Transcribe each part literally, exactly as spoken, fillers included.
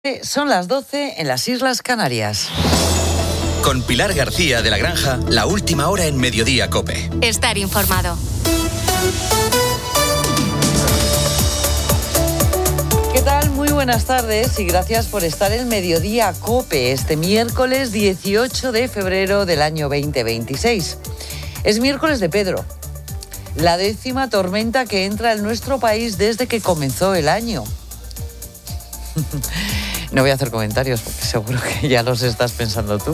Son las doce en las Islas Canarias. Con Pilar García de la Granja, la última hora en Mediodía COPE. Estar informado. ¿Qué tal? Muy buenas tardes y gracias por estar en Mediodía COPE este miércoles dieciocho de febrero del año veinte veintiséis. Es miércoles de Pedro, la décima tormenta que entra en nuestro país desde que comenzó el año. No voy a hacer comentarios porque seguro que ya los estás pensando tú.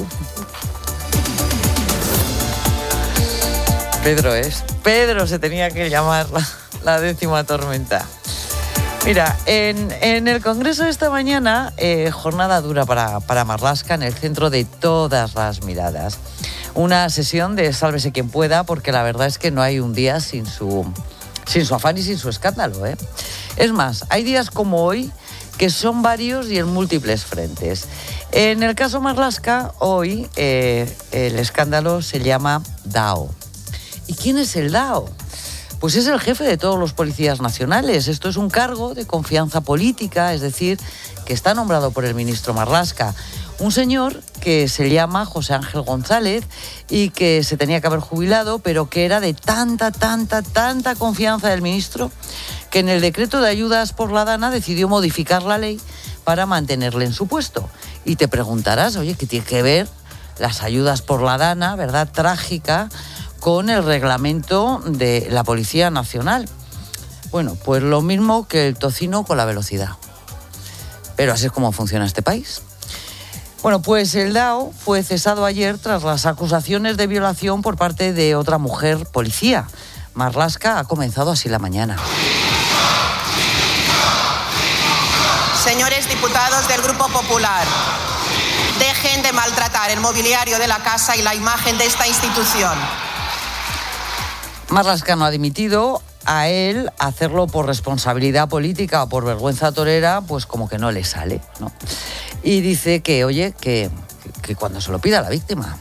Pedro es. Pedro se tenía que llamar la, la décima tormenta. Mira, en, en el Congreso de esta mañana, eh, jornada dura para, para Marlaska, en el centro de todas las miradas. Una sesión de sálvese quien pueda, porque la verdad es que no hay un día sin su, sin su afán y sin su escándalo, ¿eh? Es más, hay días como hoy que son varios y en múltiples frentes. En el caso Marlaska, hoy eh, el escándalo se llama DAO. ¿Y quién es el DAO? Pues es el jefe de todos los policías nacionales. Esto es un cargo de confianza política, es decir, que está nombrado por el ministro Marlaska. Un señor que se llama José Ángel González y que se tenía que haber jubilado, pero que era de tanta, tanta, tanta confianza del ministro que en el decreto de ayudas por la Dana decidió modificar la ley para mantenerle en su puesto. Y te preguntarás, oye, ¿qué tiene que ver las ayudas por la Dana, verdad, trágica, con el reglamento de la Policía Nacional? Bueno, pues lo mismo que el tocino con la velocidad. Pero así es como funciona este país. Bueno, pues el DAO fue cesado ayer tras las acusaciones de violación por parte de otra mujer policía. Marlaska ha comenzado así la mañana. Señores diputados del Grupo Popular, dejen de maltratar el mobiliario de la casa y la imagen de esta institución. Marlaska no ha dimitido. A él hacerlo por responsabilidad política o por vergüenza torera, pues como que no le sale, ¿no? Y dice que, oye, que, que cuando se lo pida la víctima.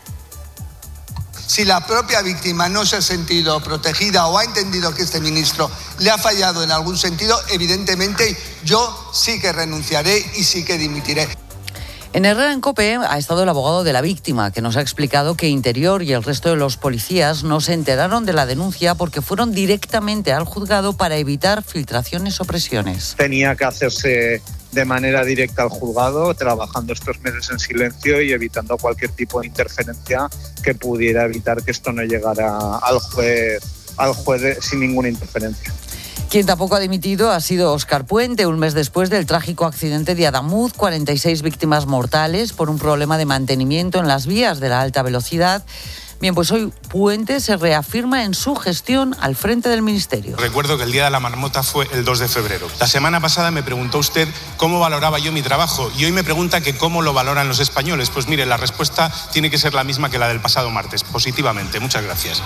Si la propia víctima no se ha sentido protegida o ha entendido que este ministro le ha fallado en algún sentido, evidentemente yo sí que renunciaré y sí que dimitiré. En Herrera en COPE ha estado el abogado de la víctima, que nos ha explicado que Interior y el resto de los policías no se enteraron de la denuncia porque fueron directamente al juzgado para evitar filtraciones o presiones. Tenía que hacerse de manera directa al juzgado, trabajando estos meses en silencio y evitando cualquier tipo de interferencia que pudiera evitar que esto no llegara al juez, al juez sin ninguna interferencia. Quien tampoco ha dimitido ha sido Óscar Puente, un mes después del trágico accidente de Adamuz, cuarenta y seis víctimas mortales por un problema de mantenimiento en las vías de la alta velocidad. Bien, pues hoy Puente se reafirma en su gestión al frente del Ministerio. Recuerdo que el día de la marmota fue el dos de febrero. La semana pasada me preguntó usted cómo valoraba yo mi trabajo y hoy me pregunta que cómo lo valoran los españoles. Pues mire, la respuesta tiene que ser la misma que la del pasado martes, positivamente. Muchas gracias.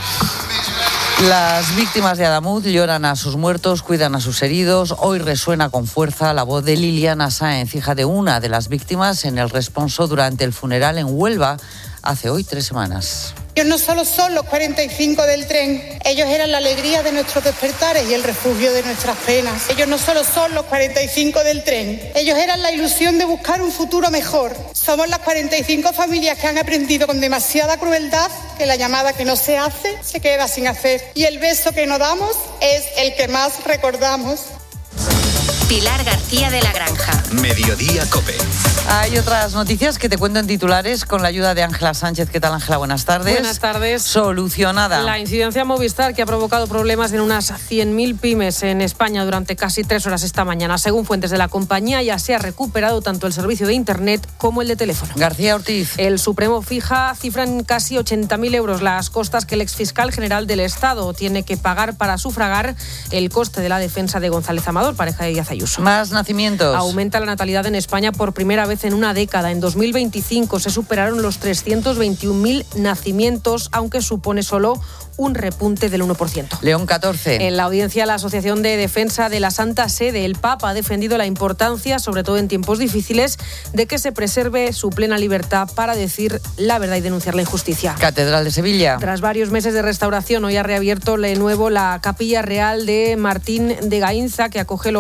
Las víctimas de Adamuz lloran a sus muertos, cuidan a sus heridos. Hoy resuena con fuerza la voz de Liliana Sáenz, hija de una de las víctimas, en el responso durante el funeral en Huelva hace hoy tres semanas. Ellos no solo son los cuarenta y cinco del tren, ellos eran la alegría de nuestros despertares y el refugio de nuestras penas. Ellos no solo son los cuarenta y cinco del tren, ellos eran la ilusión de buscar un futuro mejor. Somos las cuarenta y cinco familias que han aprendido con demasiada crueldad que la llamada que no se hace se queda sin hacer. Y el beso que no damos es el que más recordamos. Pilar García de la Granja. Mediodía COPE. Hay otras noticias que te cuento en titulares con la ayuda de Ángela Sánchez. ¿Qué tal, Ángela? Buenas tardes. Buenas tardes. Solucionada. La incidencia Movistar, que ha provocado problemas en unas cien mil pymes en España durante casi tres horas esta mañana. Según fuentes de la compañía, ya se ha recuperado tanto el servicio de Internet como el de teléfono. García Ortiz. El Supremo fija cifra en casi ochenta mil euros las costas que el exfiscal general del Estado tiene que pagar para sufragar el coste de la defensa de González Amador, pareja de Díaz Ayuso. Más nacimientos. Aumenta la natalidad en España por primera vez en una década. En dos mil veinticinco se superaron los trescientos veintiún mil nacimientos, aunque supone solo un repunte del uno por ciento. León catorce. En la audiencia, la Asociación de Defensa de la Santa Sede, el Papa, ha defendido la importancia, sobre todo en tiempos difíciles, de que se preserve su plena libertad para decir la verdad y denunciar la injusticia. Catedral de Sevilla. Tras varios meses de restauración, hoy ha reabierto de nuevo la Capilla Real de Martín de Gaínza, que acoge los restos de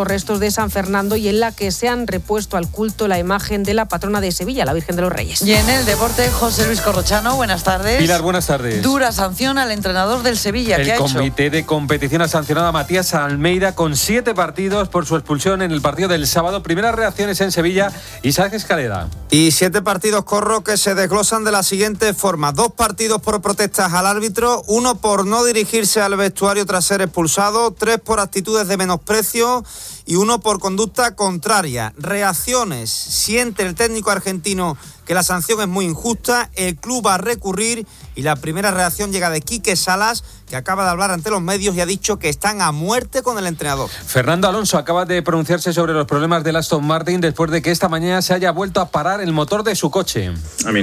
de San Fernando y en la que se han repuesto al culto la imagen de la patrona de Sevilla, la Virgen de los Reyes. Y en el deporte, José Luis Corrochano, buenas tardes. Pilar, buenas tardes. Dura sanción al entrenador del Sevilla. ¿Qué ha hecho? El comité de competición ha sancionado a Matías Almeida con siete partidos por su expulsión en el partido del sábado. Primeras reacciones en Sevilla, Isaac Escalera. Y siete partidos, Corro, que se desglosan de la siguiente forma. Dos partidos por protestas al árbitro, uno por no dirigirse al vestuario tras ser expulsado, tres por actitudes de menosprecio y uno por conducta contraria. Reacciones: siente el técnico argentino que la sanción es muy injusta, el club va a recurrir y la primera reacción llega de Quique Salas, que acaba de hablar ante los medios y ha dicho que están a muerte con el entrenador. Fernando Alonso acaba de pronunciarse sobre los problemas del Aston Martin después de que esta mañana se haya vuelto a parar el motor de su coche.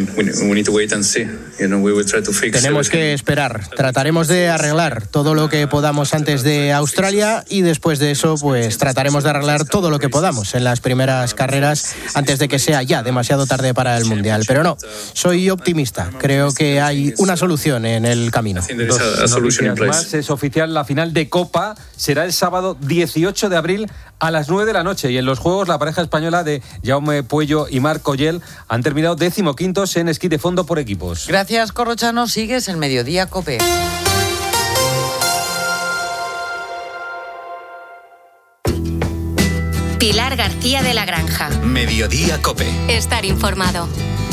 Tenemos que esperar. Trataremos de arreglar todo lo que podamos antes de Australia y después de eso pues trataremos de arreglar todo lo que podamos en las primeras carreras antes de que sea ya demasiado tarde para el Mundial. Pero no, soy optimista. Creo que hay una solución en el camino. Dos noticias más. Es oficial, la final de Copa será el sábado dieciocho de abril a las nueve de la noche. Y en los Juegos, la pareja española de Jaume Puello y Marc Ollel han terminado decimoquintos en esquí de fondo por equipos. Gracias, Corrochano. Sigues el Mediodía COPE. Pilar García de la Granja. Mediodía COPE. Estar informado.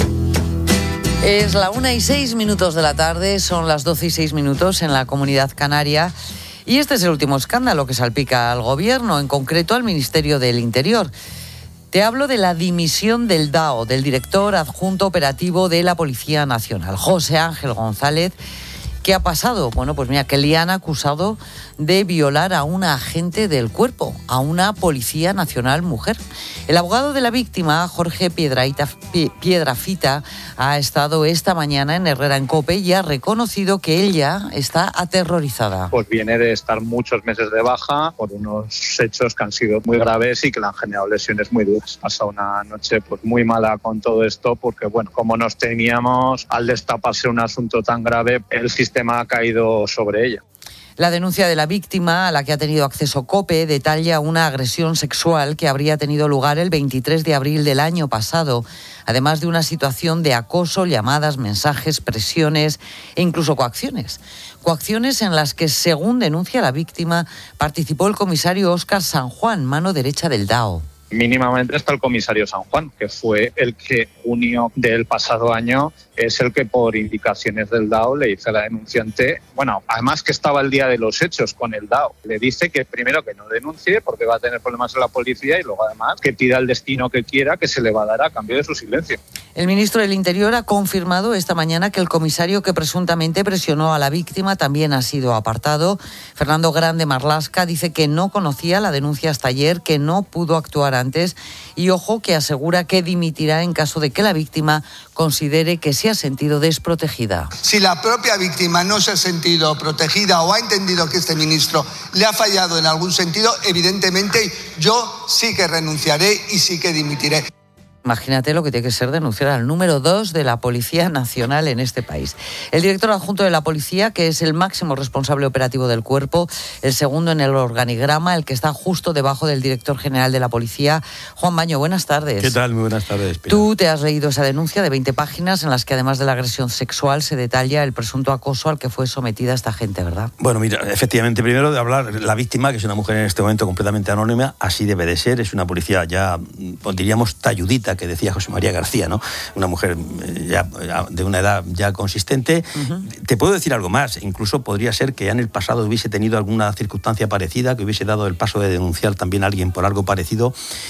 Es la una y seis minutos de la tarde, son las doce y seis minutos en la Comunidad Canaria. Y este es el último escándalo que salpica al Gobierno, en concreto al Ministerio del Interior. Te hablo de la dimisión del D A O, del director adjunto operativo de la Policía Nacional, José Ángel González. ¿Qué ha pasado? Bueno, pues mira, que le han acusado de violar a una agente del cuerpo, a una policía nacional mujer. El abogado de la víctima, Jorge Piedraita, Piedrafita, ha estado esta mañana en Herrera en COPE y ha reconocido que ella está aterrorizada. Pues viene de estar muchos meses de baja por unos hechos que han sido muy graves y que le han generado lesiones muy duras. Pasa una noche pues muy mala con todo esto porque, bueno, como nos temíamos, al destaparse un asunto tan grave, el sistema ha caído sobre ella. La denuncia de la víctima, a la que ha tenido acceso COPE, detalla una agresión sexual que habría tenido lugar el veintitrés de abril del año pasado, además de una situación de acoso, llamadas, mensajes, presiones e incluso coacciones. Coacciones en las que, según denuncia la víctima, participó el comisario Óscar San Juan, mano derecha del D A O. Mínimamente está el comisario San Juan, que fue el que junio del pasado año es el que por indicaciones del D A O le dice a la denunciante, bueno, además que estaba el día de los hechos con el D A O, le dice que primero que no denuncie porque va a tener problemas en la policía y luego además que pida el destino que quiera que se le va a dar a cambio de su silencio. El ministro del Interior ha confirmado esta mañana que el comisario que presuntamente presionó a la víctima también ha sido apartado. Fernando Grande Marlasca dice que no conocía la denuncia hasta ayer, que no pudo actuar antes y, ojo, que asegura que dimitirá en caso de que la víctima considere que se ha sentido desprotegida. Si la propia víctima no se ha sentido protegida o ha entendido que este ministro le ha fallado en algún sentido, evidentemente yo sí que renunciaré y sí que dimitiré. Imagínate lo que tiene que ser denunciar al número dos de la Policía Nacional en este país. El director adjunto de la Policía, que es el máximo responsable operativo del cuerpo, el segundo en el organigrama, el que está justo debajo del director general de la Policía. Juan Baño, buenas tardes. ¿Qué tal? Muy buenas tardes, Pilar. Tú te has leído esa denuncia de veinte páginas en las que, además de la agresión sexual, se detalla el presunto acoso al que fue sometida esta gente, ¿verdad? Bueno, mira, efectivamente, primero de hablar, la víctima, que es una mujer en este momento completamente anónima, así debe de ser, es una policía ya, diríamos, talludita, que decía José María García, ¿no? Una mujer ya de una edad ya consistente. Uh-huh. Te puedo decir algo más, incluso podría ser que en el pasado hubiese tenido alguna circunstancia parecida, que hubiese dado el paso de denunciar también a alguien por algo parecido.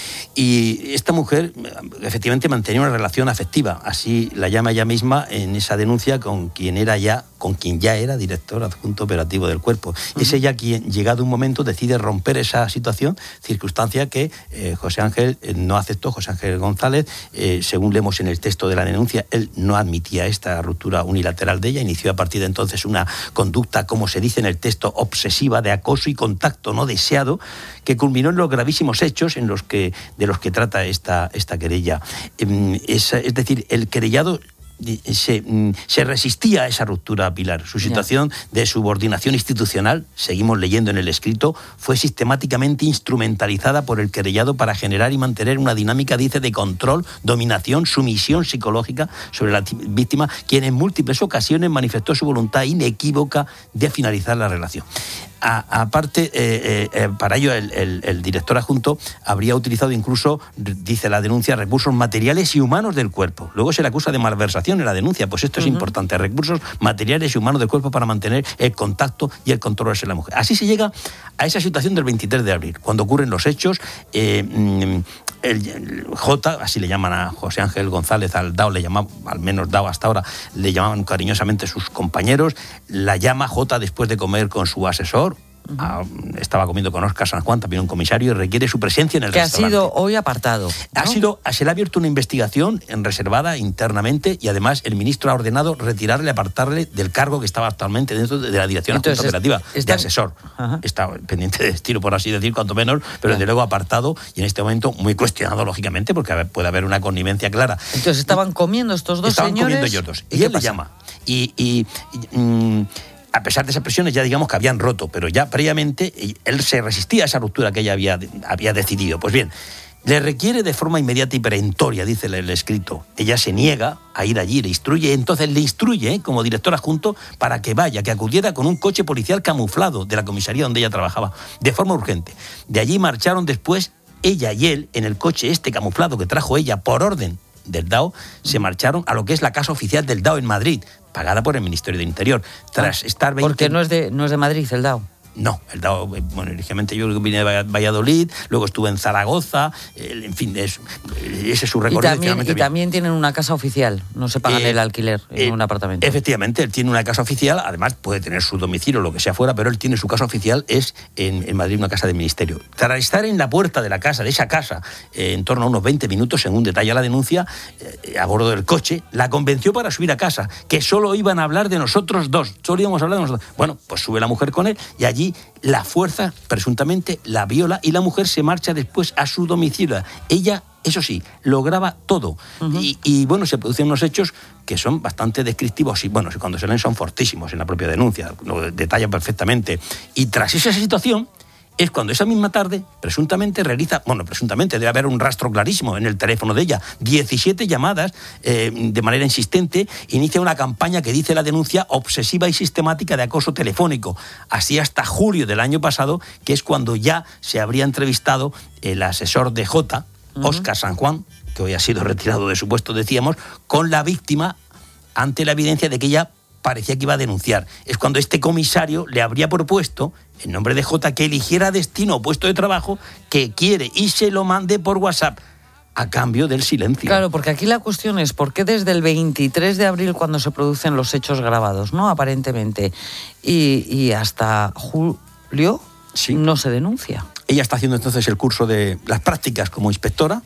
Y esta mujer efectivamente mantenía una relación afectiva, así la llama ella misma en esa denuncia con quien era ya, con quien ya era director adjunto operativo del cuerpo. Uh-huh. Es ella quien, llegado un momento, decide romper esa situación, circunstancia que eh, José Ángel eh, no aceptó, José Ángel González, eh, según leemos en el texto de la denuncia, él no admitía esta ruptura unilateral de ella, inició a partir de entonces una conducta, como se dice en el texto, obsesiva de acoso y contacto no deseado, que culminó en los gravísimos hechos en los que, de los que trata esta, esta querella. Es, es decir, el querellado se, se resistía a esa ruptura, Pilar. Su situación de subordinación institucional, seguimos leyendo en el escrito, fue sistemáticamente instrumentalizada por el querellado para generar y mantener una dinámica, dice, de control, dominación, sumisión psicológica sobre la víctima, quien en múltiples ocasiones manifestó su voluntad inequívoca de finalizar la relación. A, aparte, eh, eh, para ello el, el, el director adjunto habría utilizado incluso, dice la denuncia, recursos materiales y humanos del cuerpo. Luego se le acusa de malversación en la denuncia, pues esto uh-huh. es importante, recursos materiales y humanos del cuerpo para mantener el contacto y el control sobre la mujer. Así se llega a esa situación del veintitrés de abril, cuando ocurren los hechos. eh, el, el J, así le llaman a José Ángel González, al D A O, le llamaban, al menos D A O hasta ahora, le llamaban cariñosamente sus compañeros, la llama J después de comer con su asesor. Ah, estaba comiendo con Óscar San Juan, también un comisario, y requiere su presencia en el que restaurante. Que ha sido hoy apartado, ¿no? Ha sido, se le ha abierto una investigación en reservada internamente y además el ministro ha ordenado retirarle, apartarle del cargo que estaba actualmente dentro de la dirección adjunta operativa, está... de asesor. Ajá. Está pendiente de destino, por así decir, cuanto menos, pero desde luego apartado y en este momento muy cuestionado, lógicamente, porque puede haber una connivencia clara. Entonces estaban comiendo estos dos estaban señores. Estaban comiendo ellos dos. Y, y él le llama. Y... y, y mm, a pesar de esas presiones, ya digamos que habían roto, pero ya previamente él se resistía a esa ruptura que ella había, había decidido. Pues bien, le requiere de forma inmediata y perentoria, dice el, el escrito. Ella se niega a ir allí, le instruye, entonces le instruye ¿eh? como director adjunto para que vaya, que acudiera con un coche policial camuflado de la comisaría donde ella trabajaba, de forma urgente. De allí marcharon después ella y él en el coche este camuflado que trajo ella por orden del D A O, se marcharon a lo que es la casa oficial del D A O en Madrid, pagada por el Ministerio de Interior. Tras ah, estar veinte... Porque no es de no es de Madrid el D A O. No, el D A O, bueno, inicialmente yo vine de Valladolid, luego estuve en Zaragoza, en fin, es, ese es su recorrido. Y también, y también tienen una casa oficial, no se pagan eh, el alquiler en eh, un apartamento. Efectivamente, él tiene una casa oficial, además puede tener su domicilio, lo que sea fuera, pero él tiene su casa oficial, es en, en Madrid, una casa del Ministerio. Tras estar en la puerta de la casa, de esa casa, eh, en torno a unos veinte minutos, según detalla la denuncia, eh, a bordo del coche, la convenció para subir a casa, que solo iban a hablar de nosotros dos, solo íbamos a hablar de nosotros. Bueno, pues sube la mujer con él y allí la fuerza, presuntamente, la viola y la mujer se marcha después a su domicilio. Ella, eso sí, lo graba todo. Uh-huh. Y, y, bueno, se producen unos hechos que son bastante descriptivos y, bueno, cuando se leen son fortísimos en la propia denuncia, lo detalla perfectamente. Y tras esa situación es cuando esa misma tarde, presuntamente realiza, bueno, presuntamente debe haber un rastro clarísimo en el teléfono de ella, diecisiete llamadas eh, de manera insistente, inicia una campaña que dice la denuncia obsesiva y sistemática de acoso telefónico, así hasta julio del año pasado, que es cuando ya se habría entrevistado el asesor de J, uh-huh. Óscar San Juan, que hoy ha sido retirado de su puesto, decíamos, con la víctima ante la evidencia de que ella parecía que iba a denunciar. Es cuando este comisario le habría propuesto, en nombre de J, que eligiera destino o puesto de trabajo que quiere y se lo mande por WhatsApp a cambio del silencio. Claro, porque aquí la cuestión es por qué desde el veintitrés de abril, cuando se producen los hechos grabados, ¿no? Aparentemente, y, y hasta julio sí. no se denuncia. Ella está haciendo entonces el curso de las prácticas como inspectora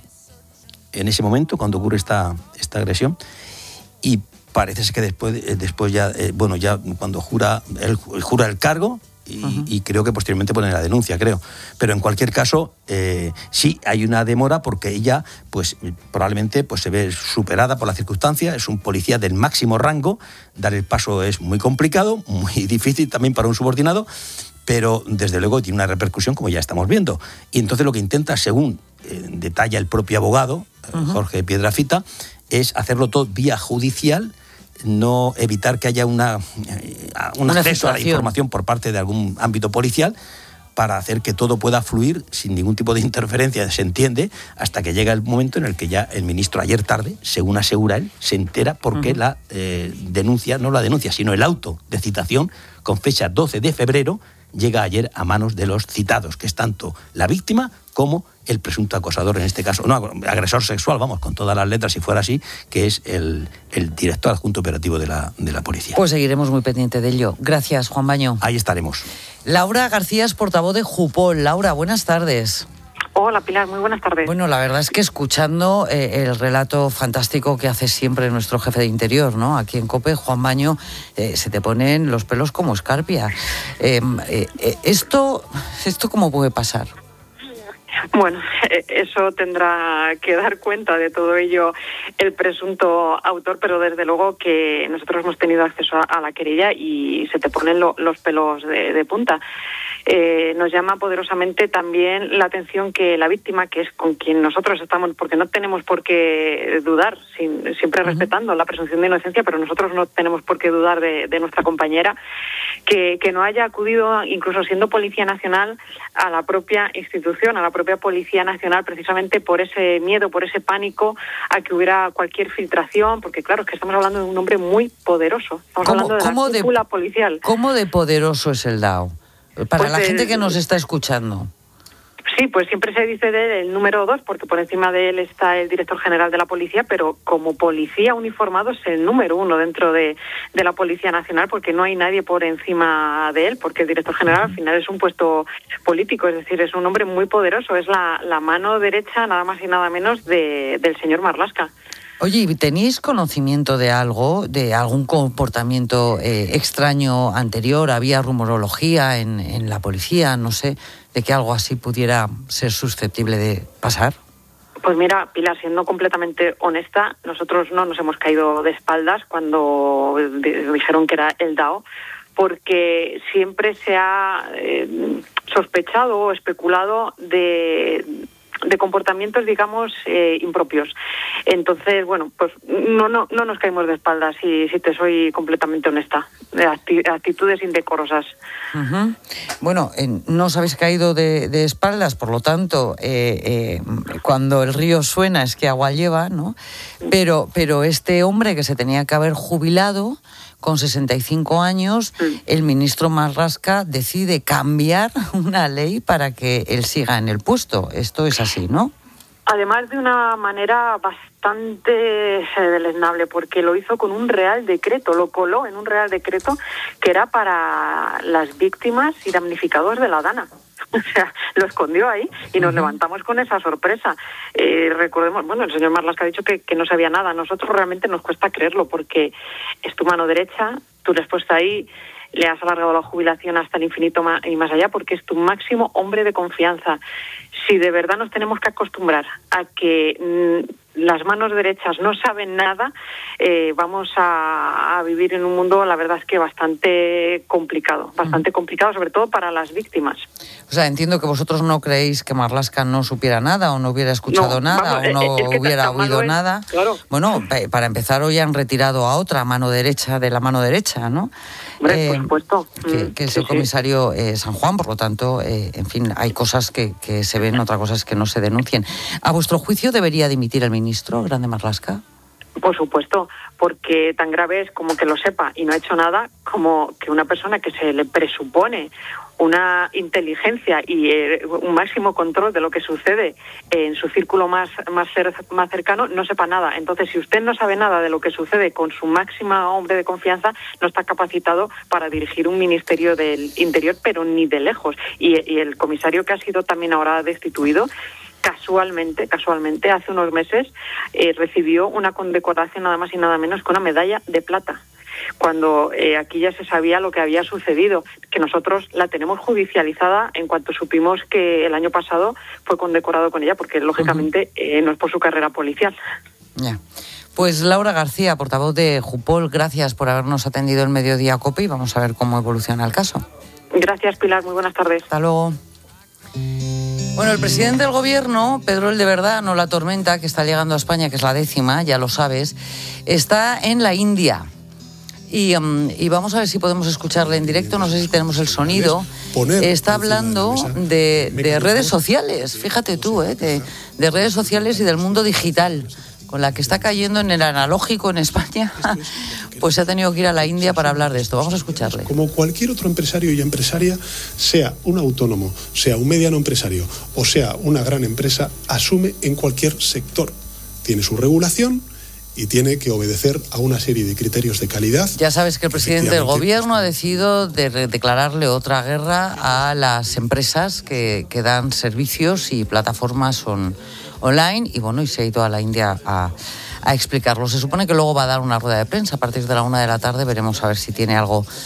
en ese momento, cuando ocurre esta, esta agresión, y parece ser que después, después ya, eh, bueno, ya cuando jura, él, él jura el cargo y, uh-huh. y creo que posteriormente pone la denuncia, creo. Pero en cualquier caso, eh, sí hay una demora porque ella, pues probablemente pues, se ve superada por la circunstancia, es un policía del máximo rango, dar el paso es muy complicado, muy difícil también para un subordinado, pero desde luego tiene una repercusión como ya estamos viendo. Y entonces lo que intenta, según eh, detalla el propio abogado, uh-huh. Jorge Piedrafita, es hacerlo todo vía judicial, no evitar que haya una, un una acceso situación. a la información por parte de algún ámbito policial para hacer que todo pueda fluir sin ningún tipo de interferencia, se entiende, hasta que llega el momento en el que ya el ministro ayer tarde, según asegura él, se entera porque uh-huh. la eh, denuncia, no la denuncia, sino el auto de citación con fecha doce de febrero llega ayer a manos de los citados, que es tanto la víctima como el presunto acosador, en este caso, no, agresor sexual, vamos, con todas las letras, si fuera así, que es el, el director adjunto operativo de la, de la policía. Pues seguiremos muy pendiente de ello. Gracias, Juan Baño. Ahí estaremos. Laura García es portavoz de Jupol. Laura, buenas tardes. Hola, Pilar, muy buenas tardes. Bueno, la verdad es que escuchando eh, el relato fantástico que hace siempre nuestro jefe de Interior, ¿no? Aquí en COPE, Juan Baño, eh, se te ponen los pelos como escarpia. Eh, eh, eh, ¿esto, ¿Esto cómo puede pasar? Bueno, eso tendrá que dar cuenta de todo ello el presunto autor, pero desde luego que nosotros hemos tenido acceso a la querella y se te ponen lo, los pelos de, de punta. Eh, nos llama poderosamente también la atención que la víctima, que es con quien nosotros estamos, porque no tenemos por qué dudar, sin, siempre uh-huh. respetando la presunción de inocencia, pero nosotros no tenemos por qué dudar de, de nuestra compañera, que, que no haya acudido, incluso siendo Policía Nacional, a la propia institución, a la propia Policía Nacional, precisamente por ese miedo, por ese pánico a que hubiera cualquier filtración, porque claro, es que estamos hablando de un hombre muy poderoso, estamos hablando de la cúpula policial. ¿Cómo de poderoso es el DAO? Para pues la gente el, que nos está escuchando. Sí, pues siempre se dice de él el número dos, porque por encima de él está el director general de la policía, pero como policía uniformado es el número uno dentro de, de la Policía Nacional, porque no hay nadie por encima de él, porque el director general al final es un puesto político, es decir, es un hombre muy poderoso, es la, la mano derecha nada más y nada menos de, del señor Marlaska. Oye, ¿tenéis conocimiento de algo, de algún comportamiento eh, extraño anterior? ¿Había rumorología en, en la policía? No sé, de que algo así pudiera ser susceptible de pasar. Pues mira, Pilar, siendo completamente honesta, nosotros no nos hemos caído de espaldas cuando dijeron que era el DAO, porque siempre se ha eh, sospechado o especulado de... de comportamientos, digamos, eh, impropios. Entonces, bueno, pues no no no nos caímos de espaldas, si, si te soy completamente honesta, de actitudes indecorosas. Uh-huh. Bueno, eh, no os habéis caído de, de espaldas, por lo tanto, eh, eh, cuando el río suena es que agua lleva, ¿no? Pero, pero este hombre que se tenía que haber jubilado con sesenta y cinco años, sí. El ministro Marlaska decide cambiar una ley para que él siga en el puesto. Esto es así, ¿no? Además de una manera bastante deleznable, porque lo hizo con un real decreto, lo coló en un real decreto que era para las víctimas y damnificados de la Dana. O sea, lo escondió ahí y nos uh-huh. levantamos con esa sorpresa. Eh, recordemos, bueno, el señor Marlaska ha dicho que, que no sabía nada. A nosotros realmente nos cuesta creerlo porque es tu mano derecha, tu respuesta ahí, le has alargado la jubilación hasta el infinito y más allá porque es tu máximo hombre de confianza. Si de verdad nos tenemos que acostumbrar a que mmm, las manos derechas no saben nada, eh, vamos a, a vivir en un mundo, la verdad es que bastante complicado, bastante complicado, sobre todo para las víctimas. O sea, entiendo que vosotros no creéis que Marlaska no supiera nada o no hubiera escuchado no, nada vamos, o no es que hubiera oído es, nada. Claro. Bueno, para empezar, hoy han retirado a otra mano derecha de la mano derecha, ¿no? Hombre, eh, por supuesto. Que, que es sí, el comisario eh, San Juan, por lo tanto, eh, en fin, hay cosas que, que se ven, otras cosas que no se denuncien. ¿A vuestro juicio debería dimitir el ministro Grande Marlaska? Por supuesto, porque tan grave es como que lo sepa y no ha hecho nada, como que una persona que se le presupone una inteligencia y eh, un máximo control de lo que sucede en su círculo más, más, cer- más cercano, no sepa nada. Entonces, si usted no sabe nada de lo que sucede con su máxima hombre de confianza, no está capacitado para dirigir un ministerio del Interior, pero ni de lejos. Y, y el comisario que ha sido también ahora destituido, casualmente, casualmente, hace unos meses, eh, recibió una condecoración nada más y nada menos que una medalla de plata, cuando eh, aquí ya se sabía lo que había sucedido, que nosotros la tenemos judicializada en cuanto supimos que el año pasado fue condecorado con ella, porque lógicamente uh-huh. eh, no es por su carrera policial. Ya. Pues Laura García, portavoz de Jupol, gracias por habernos atendido el Mediodía Cope y vamos a ver cómo evoluciona el caso. Gracias, Pilar, muy buenas tardes. Hasta luego. Bueno, el presidente del gobierno, Pedro el de Verdad, no la tormenta, que está llegando a España, que es la décima, ya lo sabes, está en la India. Y, um, y vamos a ver si podemos escucharle en directo, no sé si tenemos el sonido. Está hablando de, de redes sociales, fíjate tú, ¿eh? de, de redes sociales y del mundo digital, con la que está cayendo en el analógico en España, pues se ha tenido que ir a la India para hablar de esto. Vamos a escucharle. Como cualquier otro empresario y empresaria, sea un autónomo, sea un mediano empresario o sea una gran empresa, asume en cualquier sector. Tiene su regulación y tiene que obedecer a una serie de criterios de calidad. Ya sabes que el presidente del gobierno ha decidido de declararle otra guerra a las empresas que, que dan servicios y plataformas on, online y bueno, y se ha ido a la India a, a explicarlo. Se supone que luego va a dar una rueda de prensa a partir de la una de la tarde, veremos a ver si tiene algo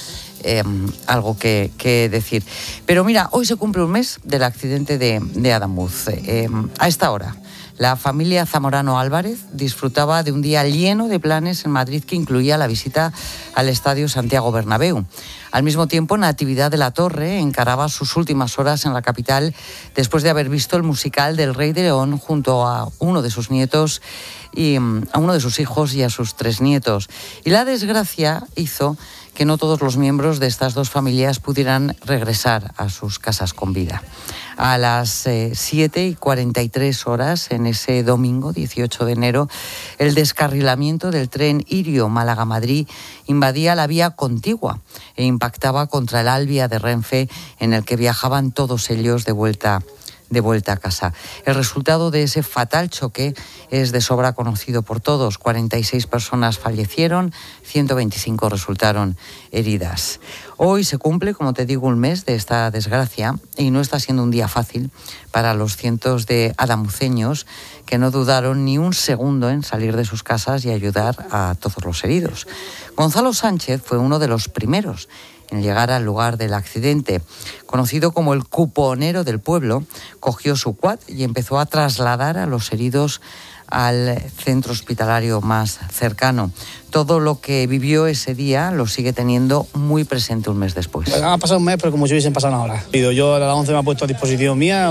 eh, algo que, que decir. Pero mira, hoy se cumple un mes del accidente de, de Adamuz. Eh, a esta hora, la familia Zamorano Álvarez disfrutaba de un día lleno de planes en Madrid que incluía la visita al Estadio Santiago Bernabéu. Al mismo tiempo, Natividad de la Torre encaraba sus últimas horas en la capital después de haber visto el musical del Rey de León junto a uno de sus nietos y a uno de sus hijos y a sus tres nietos. Y la desgracia hizo que no todos los miembros de estas dos familias pudieran regresar a sus casas con vida. A las eh, siete y cuarenta y tres horas, en ese domingo dieciocho de enero, el descarrilamiento del tren Irio Málaga-Madrid invadía la vía contigua e impactaba contra el Alvia de Renfe, en el que viajaban todos ellos de vuelta de vuelta a casa. El resultado de ese fatal choque es de sobra conocido por todos. cuarenta y seis personas fallecieron, ciento veinticinco resultaron heridas. Hoy se cumple, como te digo, un mes de esta desgracia y no está siendo un día fácil para los cientos de adamuceños que no dudaron ni un segundo en salir de sus casas y ayudar a todos los heridos. Gonzalo Sánchez fue uno de los primeros en llegar al lugar del accidente. Conocido como el cuponero del pueblo, cogió su quad y empezó a trasladar a los heridos al centro hospitalario más cercano. Todo lo que vivió ese día lo sigue teniendo muy presente un mes después. Ha pasado un mes, pero como si hubiesen pasado una hora. Yo a las once me ha puesto a disposición mía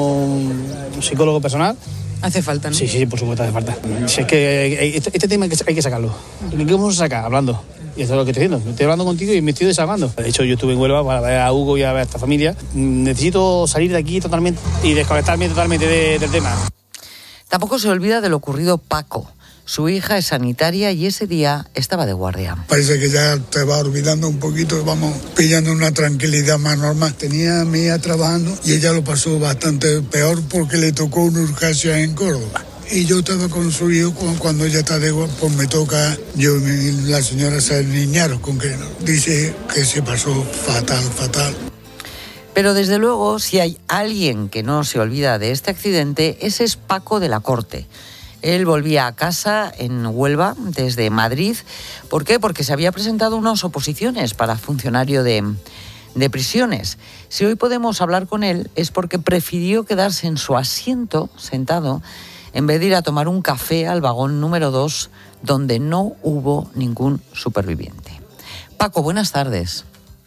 un psicólogo personal. Hace falta, ¿no? Sí, sí, por supuesto hace falta. Si es que este, este tema hay que, hay que sacarlo. ¿Qué vamos a sacar? Hablando. Y eso es lo que estoy haciendo. Estoy hablando contigo y me estoy desahogando. De hecho, yo estuve en Huelva para ver a Hugo y a ver a esta familia. Necesito salir de aquí totalmente y desconectarme totalmente de, del tema. Tampoco se olvida de lo ocurrido Paco. Su hija es sanitaria y ese día estaba de guardia. Parece que ya te va olvidando un poquito y vamos pillando una tranquilidad más normal. Tenía a mi hija trabajando y ella lo pasó bastante peor porque le tocó una urgencia en Córdoba. Y yo estaba con su hijo cuando ella está de guardia, pues me toca, yo y la señora se niñaron con que dice que se pasó fatal, fatal. Pero desde luego, si hay alguien que no se olvida de este accidente, ese es Paco de la Corte. Él volvía a casa en Huelva desde Madrid. ¿Por qué? Porque se había presentado unas oposiciones para funcionario de, de prisiones. Si hoy podemos hablar con él es porque prefirió quedarse en su asiento, sentado, en vez de ir a tomar un café al vagón número dos, donde no hubo ningún superviviente. Paco, buenas tardes.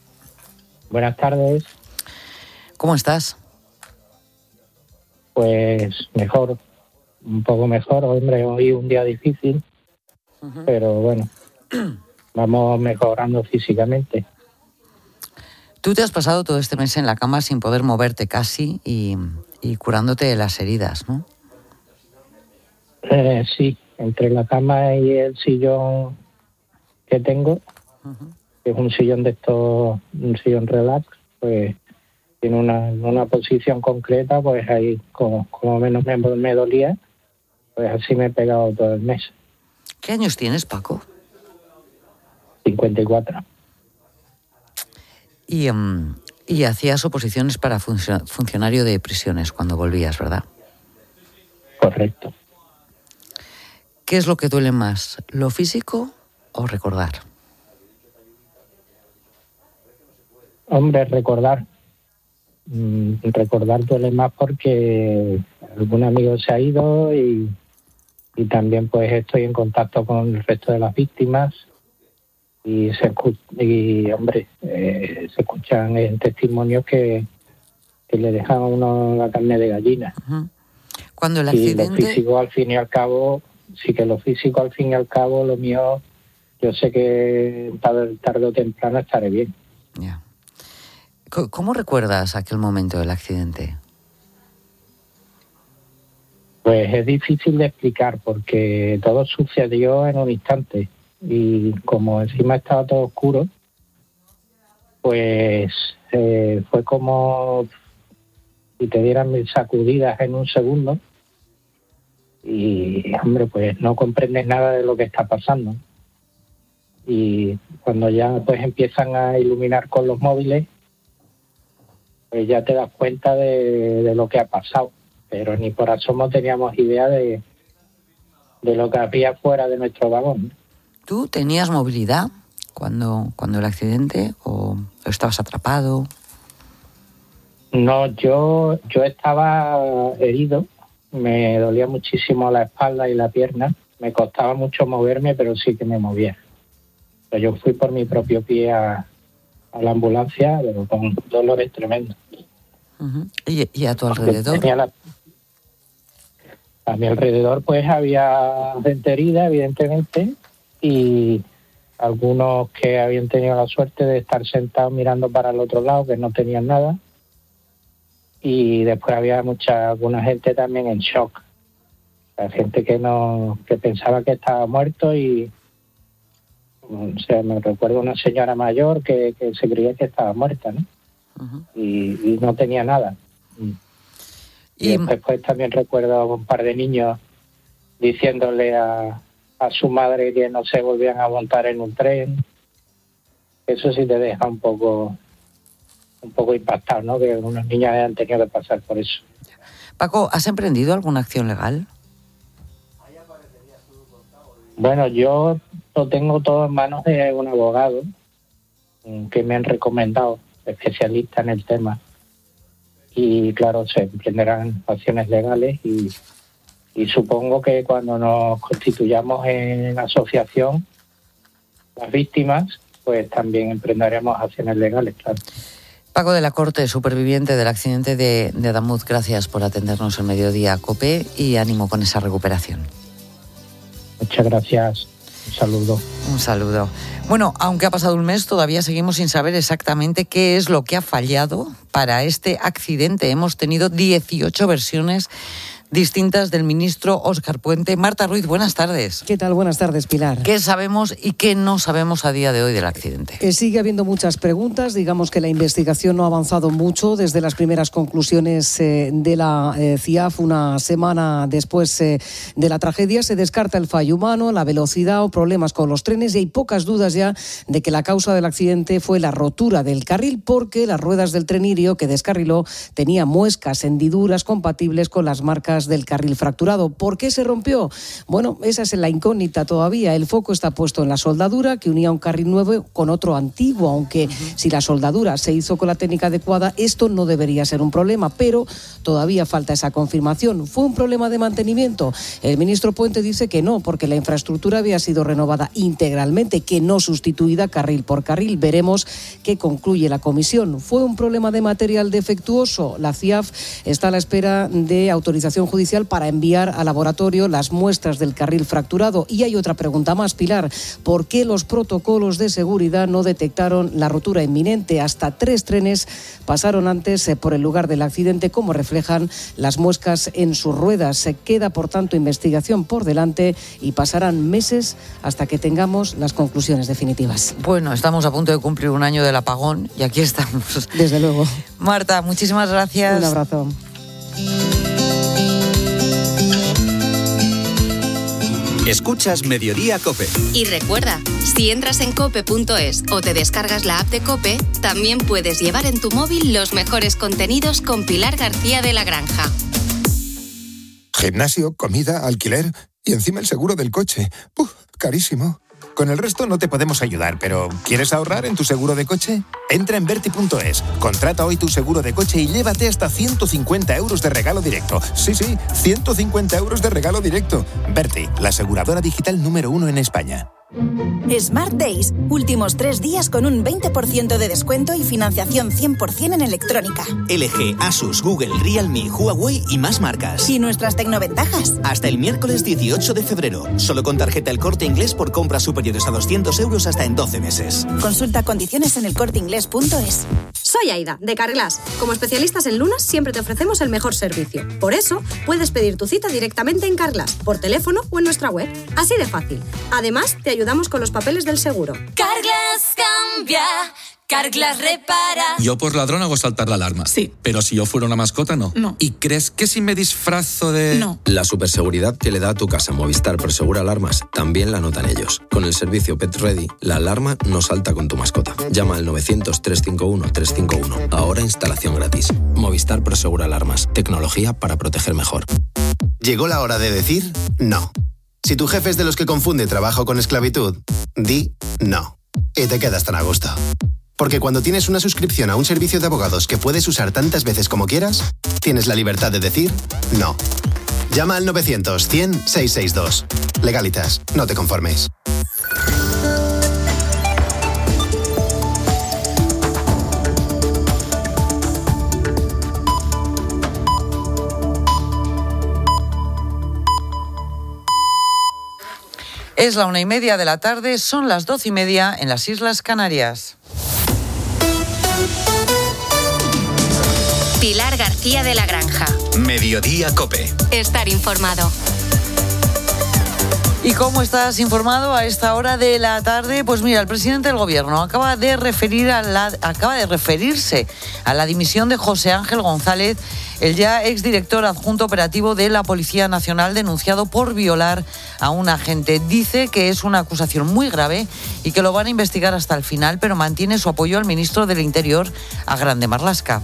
Buenas tardes. ¿Cómo estás? Pues mejor, un poco mejor. Hombre, hoy un día difícil, uh-huh. pero bueno, vamos mejorando físicamente. Tú te has pasado todo este mes en la cama sin poder moverte casi y, y curándote de las heridas, ¿no? Eh, sí, entre la cama y el sillón que tengo, uh-huh. que es un sillón de estos, un sillón relax, pues tiene una, una posición concreta, pues ahí como, como menos me, me dolía, pues así me he pegado todo el mes. ¿Qué años tienes, Paco? cincuenta y cuatro. Y, um, y hacías oposiciones para funcio- funcionario de prisiones cuando volvías, ¿verdad? Correcto. ¿Qué es lo que duele más, lo físico o recordar? Hombre, recordar. Mm, recordar duele más porque algún amigo se ha ido y, y también pues estoy en contacto con el resto de las víctimas y se escu- y hombre, eh, se escuchan en testimonios que, que le dejan a uno la carne de gallina. Uh-huh. Cuando el accidente... Y lo físico al fin y al cabo, sí que lo físico al fin y al cabo, lo mío, yo sé que tarde, tarde o temprano estaré bien. Ya. Yeah. ¿Cómo recuerdas aquel momento del accidente? Pues es difícil de explicar porque todo sucedió en un instante y como encima estaba todo oscuro, pues eh, fue como si te dieran mil sacudidas en un segundo y, hombre, pues no comprendes nada de lo que está pasando. Y cuando ya pues empiezan a iluminar con los móviles, pues ya te das cuenta de, de lo que ha pasado, pero ni por asomo teníamos idea de, de lo que había fuera de nuestro vagón. ¿Tú tenías movilidad? cuando, cuando el accidente o estabas atrapado? No, yo, yo estaba herido, me dolía muchísimo la espalda y la pierna, me costaba mucho moverme, pero sí que me movía. Pero yo fui por mi propio pie a, a la ambulancia, pero con dolores tremendos. Uh-huh. ¿Y, ¿Y a tu alrededor? La, a mi alrededor pues había gente herida, evidentemente, y algunos que habían tenido la suerte de estar sentados mirando para el otro lado, que no tenían nada. Y después había mucha, alguna gente también en shock. La gente que no, que pensaba que estaba muerto y, o sea, me recuerdo una señora mayor que, que se creía que estaba muerta, ¿no? Uh-huh. Y, y no tenía nada. Y, y después pues, también recuerdo a un par de niños diciéndole a, a su madre que no se volvían a montar en un tren. Eso sí te deja un poco... un poco impactado, ¿no? Que unos niños hayan tenido que pasar por eso. Paco, ¿has emprendido alguna acción legal? Bueno, yo lo tengo todo en manos de un abogado que me han recomendado, especialista en el tema. Y claro, se emprenderán acciones legales y, y supongo que cuando nos constituyamos en asociación, las víctimas, pues también emprenderemos acciones legales, claro. Paco de la Corte, superviviente del accidente de, de Adamuz, gracias por atendernos en Mediodía COPE y ánimo con esa recuperación. Muchas gracias. Un saludo. Un saludo. Bueno, aunque ha pasado un mes, todavía seguimos sin saber exactamente qué es lo que ha fallado para este accidente. Hemos tenido dieciocho versiones distintas del ministro Óscar Puente. Marta Ruiz, buenas tardes. ¿Qué tal? Buenas tardes, Pilar. ¿Qué sabemos y qué no sabemos a día de hoy del accidente? Eh, sigue habiendo muchas preguntas. Digamos que la investigación no ha avanzado mucho desde las primeras conclusiones eh, de la eh, C I A F una semana después eh, de la tragedia. Se descarta el fallo humano, la velocidad o problemas con los trenes y hay pocas dudas ya de que la causa del accidente fue la rotura del carril porque las ruedas del tren Irio que descarriló tenía muescas, hendiduras compatibles con las marcas del carril fracturado. ¿Por qué se rompió? Bueno, esa es la incógnita todavía. El foco está puesto en la soldadura que unía un carril nuevo con otro antiguo, aunque uh-huh. si la soldadura se hizo con la técnica adecuada, esto no debería ser un problema, pero todavía falta esa confirmación. ¿Fue un problema de mantenimiento? El ministro Puente dice que no, porque la infraestructura había sido renovada integralmente, que no sustituida carril por carril. Veremos qué concluye la comisión. ¿Fue un problema de material defectuoso? La C I A F está a la espera de autorización judicial para enviar al laboratorio las muestras del carril fracturado. Y hay otra pregunta más, Pilar. ¿Por qué los protocolos de seguridad no detectaron la rotura inminente? Hasta tres trenes pasaron antes por el lugar del accidente, como reflejan las muescas en sus ruedas. Se queda, por tanto, investigación por delante y pasarán meses hasta que tengamos las conclusiones definitivas. Bueno, estamos a punto de cumplir un año del apagón y aquí estamos. Desde luego. Marta, muchísimas gracias. Un abrazo. Escuchas Mediodía COPE. Y recuerda, si entras en cope punto es o te descargas la app de COPE, también puedes llevar en tu móvil los mejores contenidos con Pilar García de la Granja. Gimnasio, comida, alquiler y encima el seguro del coche. ¡Uf! Carísimo. Con el resto no te podemos ayudar, pero ¿quieres ahorrar en tu seguro de coche? Entra en Berti punto es, contrata hoy tu seguro de coche y llévate hasta ciento cincuenta euros de regalo directo. Sí, sí, ciento cincuenta euros de regalo directo. Berti, la aseguradora digital número uno en España. Smart Days, últimos tres días con un veinte por ciento de descuento y financiación cien por ciento en electrónica. L G, Asus, Google, Realme, Huawei y más marcas. ¿Y nuestras tecnoventajas? Hasta el miércoles dieciocho de febrero. Solo con tarjeta El Corte Inglés por compras superiores a doscientos euros hasta en doce meses. Consulta condiciones en el corte inglés punto es. Soy Aida, de Carglass. Como especialistas en lunas, siempre te ofrecemos el mejor servicio. Por eso, puedes pedir tu cita directamente en Carglass, por teléfono o en nuestra web. Así de fácil. Además, te ayudamos con los papeles del seguro. Carglass cambia, Carglass repara. Yo por ladrón hago saltar la alarma. Sí. Pero si yo fuera una mascota, no. No. ¿Y crees que si me disfrazo de...? No. La superseguridad que le da a tu casa Movistar Prosegura Alarmas también la notan ellos. Con el servicio Pet Ready, la alarma no salta con tu mascota. Llama al novecientos, trescientos cincuenta y uno, trescientos cincuenta y uno. Ahora instalación gratis. Movistar Prosegura Alarmas. Tecnología para proteger mejor. Llegó la hora de decir no. Si tu jefe es de los que confunde trabajo con esclavitud, di no. y te quedas tan a gusto. Porque cuando tienes una suscripción a un servicio de abogados que puedes usar tantas veces como quieras, tienes la libertad de decir no. Llama al novecientos, cien, seiscientos sesenta y dos. Legalitas, no te conformes. Es la una y media de la tarde, son las doce y media en las Islas Canarias. Pilar García de la Granja. Mediodía COPE. Estar informado. ¿Y cómo estás informado a esta hora de la tarde? Pues mira, el presidente del Gobierno acaba de referir a la, acaba de referirse a la dimisión de José Ángel González, el ya exdirector adjunto operativo de la Policía Nacional, denunciado por violar a un agente. Dice que es una acusación muy grave y que lo van a investigar hasta el final, pero mantiene su apoyo al ministro del Interior, a Grande Marlaska.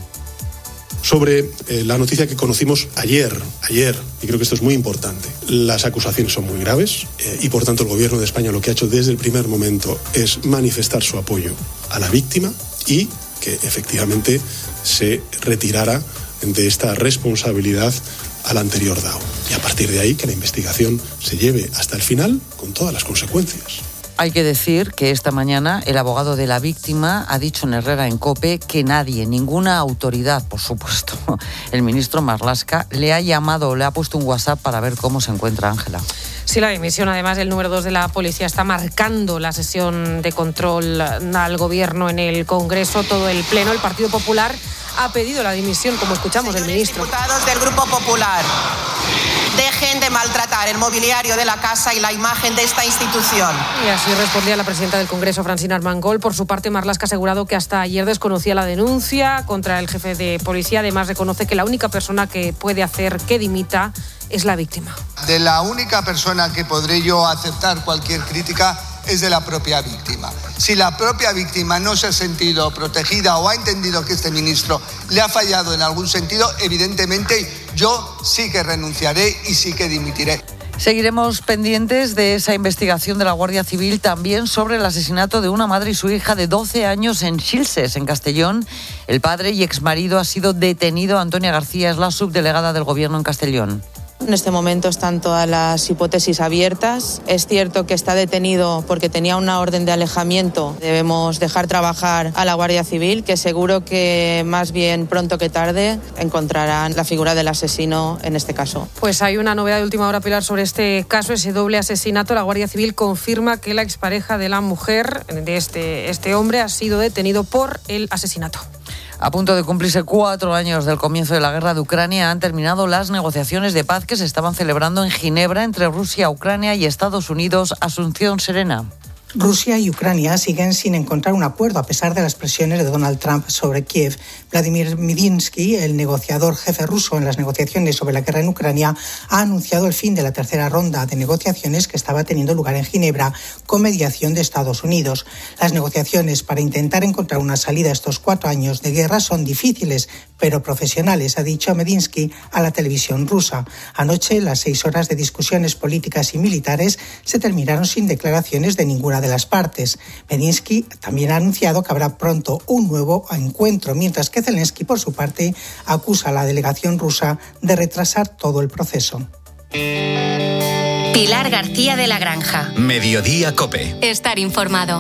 Sobre eh, la noticia que conocimos ayer, ayer, y creo que esto es muy importante, las acusaciones son muy graves eh, y por tanto el Gobierno de España lo que ha hecho desde el primer momento es manifestar su apoyo a la víctima y que efectivamente se retirara de esta responsabilidad al anterior D A O. Y a partir de ahí que la investigación se lleve hasta el final con todas las consecuencias. Hay que decir que esta mañana el abogado de la víctima ha dicho en Herrera en COPE que nadie, ninguna autoridad, por supuesto, el ministro Marlaska, le ha llamado o le ha puesto un WhatsApp para ver cómo se encuentra Ángela. Sí, la dimisión, además, del número dos de la policía está marcando la sesión de control al gobierno en el Congreso. Todo el Pleno, el Partido Popular ha pedido la dimisión, como escuchamos del ministro. Diputados del Grupo Popular, dejen de maltratar el mobiliario de la casa y la imagen de esta institución. Y así respondía la presidenta del Congreso, Francina Armengol. Por su parte, Marlaska ha asegurado que hasta ayer desconocía la denuncia contra el jefe de policía. Además, reconoce que la única persona que puede hacer que dimita es la víctima. De la única persona que podré yo aceptar cualquier crítica es de la propia víctima. Si la propia víctima no se ha sentido protegida o ha entendido que este ministro le ha fallado en algún sentido, evidentemente yo sí que renunciaré y sí que dimitiré. Seguiremos pendientes de esa investigación de la Guardia Civil, también sobre el asesinato de una madre y su hija de doce años en Xilxes, en Castellón. El padre y exmarido ha sido detenido. Antonia García es la subdelegada del Gobierno en Castellón. En este momento están todas las hipótesis abiertas. Es cierto que está detenido porque tenía una orden de alejamiento. Debemos dejar trabajar a la Guardia Civil, que seguro que más bien pronto que tarde encontrarán la figura del asesino en este caso. Pues hay una novedad de última hora, Pilar, sobre este caso, ese doble asesinato. La Guardia Civil confirma que la expareja de la mujer, de este, este hombre, ha sido detenido por el asesinato. A punto de cumplirse cuatro años del comienzo de la guerra de Ucrania, han terminado las negociaciones de paz que se estaban celebrando en Ginebra entre Rusia, Ucrania y Estados Unidos. Asunción Serena. Rusia y Ucrania siguen sin encontrar un acuerdo a pesar de las presiones de Donald Trump sobre Kiev. Vladimir Medinsky, el negociador jefe ruso en las negociaciones sobre la guerra en Ucrania, ha anunciado el fin de la tercera ronda de negociaciones que estaba teniendo lugar en Ginebra con mediación de Estados Unidos. Las negociaciones para intentar encontrar una salida a estos cuatro años de guerra son difíciles, pero profesionales, ha dicho Medinsky a la televisión rusa. Anoche, las seis horas de discusiones políticas y militares se terminaron sin declaraciones de ninguna de las partes. Medinsky también ha anunciado que habrá pronto un nuevo encuentro, mientras que Zelensky, por su parte, acusa a la delegación rusa de retrasar todo el proceso. Pilar García de la Granja. Mediodía COPE. Estar informado.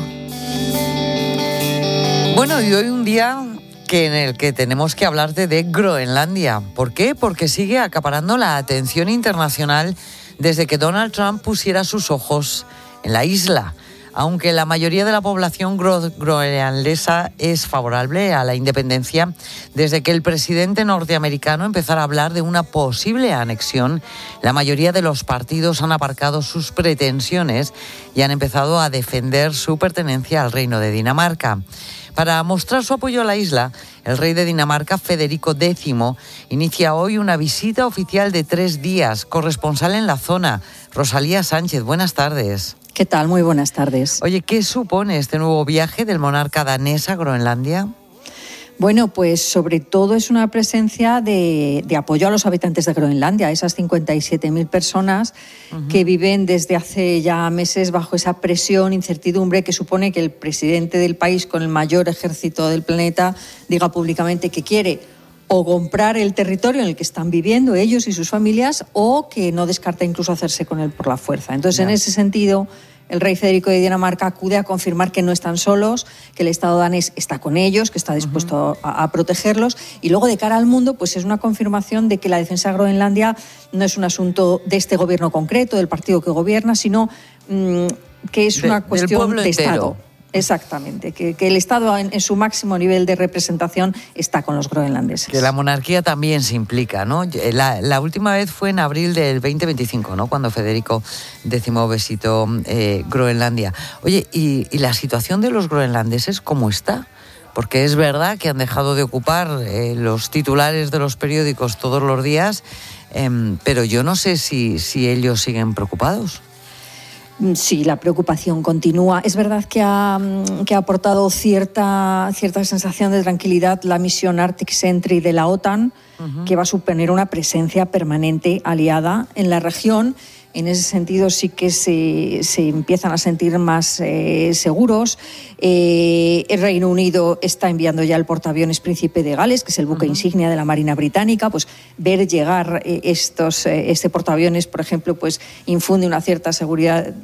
Bueno, y hoy un día que en el que tenemos que hablarte de Groenlandia. ¿Por qué? Porque sigue acaparando la atención internacional desde que Donald Trump pusiera sus ojos en la isla. Aunque la mayoría de la población gro- groenlandesa es favorable a la independencia, desde que el presidente norteamericano empezara a hablar de una posible anexión, la mayoría de los partidos han aparcado sus pretensiones y han empezado a defender su pertenencia al Reino de Dinamarca. Para mostrar su apoyo a la isla, el rey de Dinamarca, Federico décimo, inicia hoy una visita oficial de tres días, corresponsal en la zona. Rosalía Sánchez, buenas tardes. ¿Qué tal? Muy buenas tardes. Oye, ¿qué supone este nuevo viaje del monarca danés a Groenlandia? Bueno, pues sobre todo es una presencia de, de apoyo a los habitantes de Groenlandia, a esas cincuenta y siete mil personas uh-huh. que viven desde hace ya meses bajo esa presión, incertidumbre que supone que el presidente del país con el mayor ejército del planeta diga públicamente que quiere o comprar el territorio en el que están viviendo ellos y sus familias, o que no descarta incluso hacerse con él por la fuerza. Entonces, yeah. en ese sentido, el rey Federico de Dinamarca acude a confirmar que no están solos, que el Estado danés está con ellos, que está dispuesto uh-huh. a, a protegerlos. Y luego, de cara al mundo, pues es una confirmación de que la defensa de Groenlandia no es un asunto de este gobierno concreto, del partido que gobierna, sino mmm, que es de, una cuestión de Estado. Exactamente, que, que el Estado en, en su máximo nivel de representación está con los groenlandeses. Que la monarquía también se implica, ¿no? La, la última vez fue en abril del veinte veinticinco, ¿no? Cuando Federico décimo visitó eh, Groenlandia. Oye, ¿y, ¿y la situación de los groenlandeses cómo está? Porque es verdad que han dejado de ocupar eh, los titulares de los periódicos todos los días, eh, pero yo no sé si, si ellos siguen preocupados. Sí, la preocupación continúa. Es verdad que ha, que ha aportado cierta, cierta sensación de tranquilidad la misión Arctic Sentry de la OTAN, uh-huh. que va a suponer una presencia permanente aliada en la región. En ese sentido sí que se, se empiezan a sentir más eh, seguros. Eh, el Reino Unido está enviando ya el portaaviones Príncipe de Gales, que es el buque uh-huh. insignia de la Marina Británica. Pues ver llegar eh, estos, eh, este portaaviones, por ejemplo, pues infunde una cierta seguridad.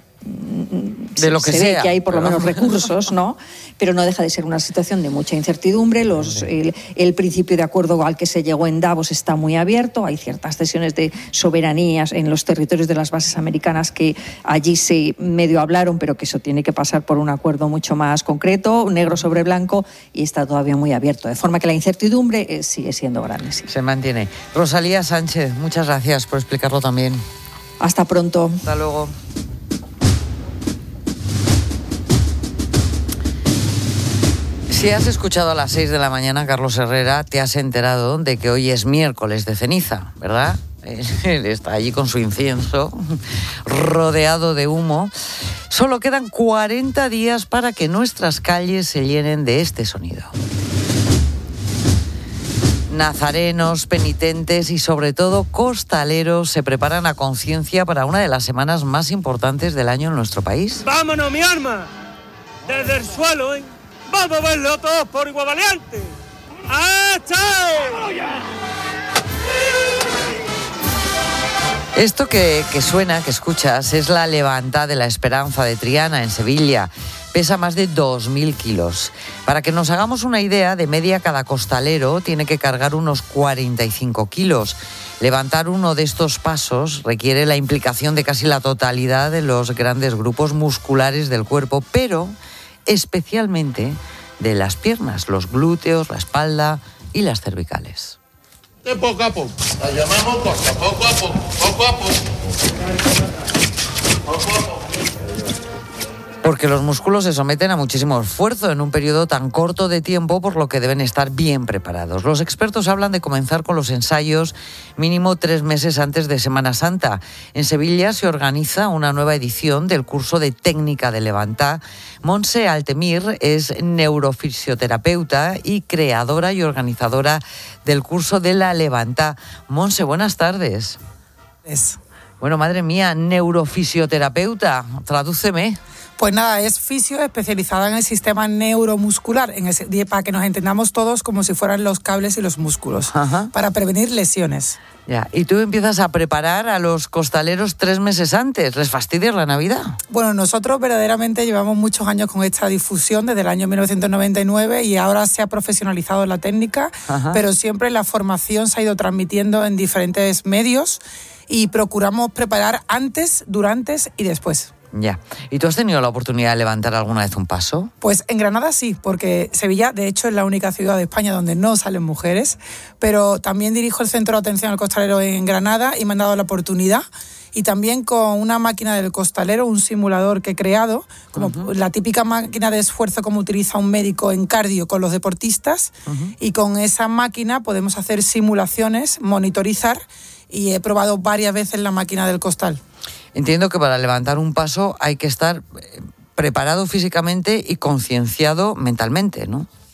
De lo que se sea, ve que hay por pero... lo menos recursos, ¿no? Pero no deja de ser una situación de mucha incertidumbre. Los, el, el principio de acuerdo al que se llegó en Davos está muy abierto. Hay ciertas cesiones de soberanías en los territorios de las bases americanas que allí se medio hablaron, pero que eso tiene que pasar por un acuerdo mucho más concreto, negro sobre blanco, y está todavía muy abierto. De forma que la incertidumbre eh, sigue siendo grande. Sí. Se mantiene. Rosalía Sánchez, muchas gracias por explicarlo también. Hasta pronto. Hasta luego. Si has escuchado a las seis de la mañana, Carlos Herrera, te has enterado de que hoy es miércoles de ceniza, ¿verdad? Él está allí con su incienso, rodeado de humo. Solo quedan cuarenta días para que nuestras calles se llenen de este sonido. Nazarenos, penitentes y sobre todo costaleros se preparan a conciencia para una de las semanas más importantes del año en nuestro país. ¡Vámonos, mi arma! Desde el suelo, ¿eh? ¡Vamos a verlo todos por igual valiente! ¡Chao! Esto que, que suena, que escuchas, es la Levanta de la Esperanza de Triana, en Sevilla. Pesa más de dos mil kilos. Para que nos hagamos una idea, de media cada costalero tiene que cargar unos cuarenta y cinco kilos. Levantar uno de estos pasos requiere la implicación de casi la totalidad de los grandes grupos musculares del cuerpo, pero especialmente de las piernas, los glúteos, la espalda y las cervicales. De poco a poco, la llamamos corta, poco a poco, poco a poco. Poco a poco. Porque los músculos se someten a muchísimo esfuerzo en un periodo tan corto de tiempo, por lo que deben estar bien preparados. Los expertos hablan de comenzar con los ensayos mínimo tres meses antes de Semana Santa. En Sevilla se organiza una nueva edición del curso de técnica de Levantá. Montse Altemir es neurofisioterapeuta y creadora y organizadora del curso de la Levantá. Montse, buenas tardes. Es. Bueno, madre mía, neurofisioterapeuta, tradúceme. Pues nada, es fisio especializada en el sistema neuromuscular, en ese, para que nos entendamos todos como si fueran los cables y los músculos, Ajá. para prevenir lesiones. Ya, y tú empiezas a preparar a los costaleros tres meses antes. ¿Les fastidia la Navidad? Bueno, nosotros verdaderamente llevamos muchos años con esta difusión, desde el año mil novecientos noventa y nueve, y ahora se ha profesionalizado la técnica, Ajá. pero siempre la formación se ha ido transmitiendo en diferentes medios y procuramos preparar antes, durante y después. Ya. ¿Y tú has tenido la oportunidad de levantar alguna vez un paso? Pues en Granada sí, porque Sevilla, de hecho, es la única ciudad de España donde no salen mujeres, pero también dirijo el Centro de Atención al Costalero en Granada y me han dado la oportunidad. Y también con una máquina del costalero, un simulador que he creado, como uh-huh. la típica máquina de esfuerzo como utiliza un médico en cardio con los deportistas, uh-huh. y con esa máquina podemos hacer simulaciones, monitorizar, y he probado varias veces la máquina del costal. Entiendo que para levantar un paso hay que estar preparado físicamente y concienciado mentalmente, ¿no?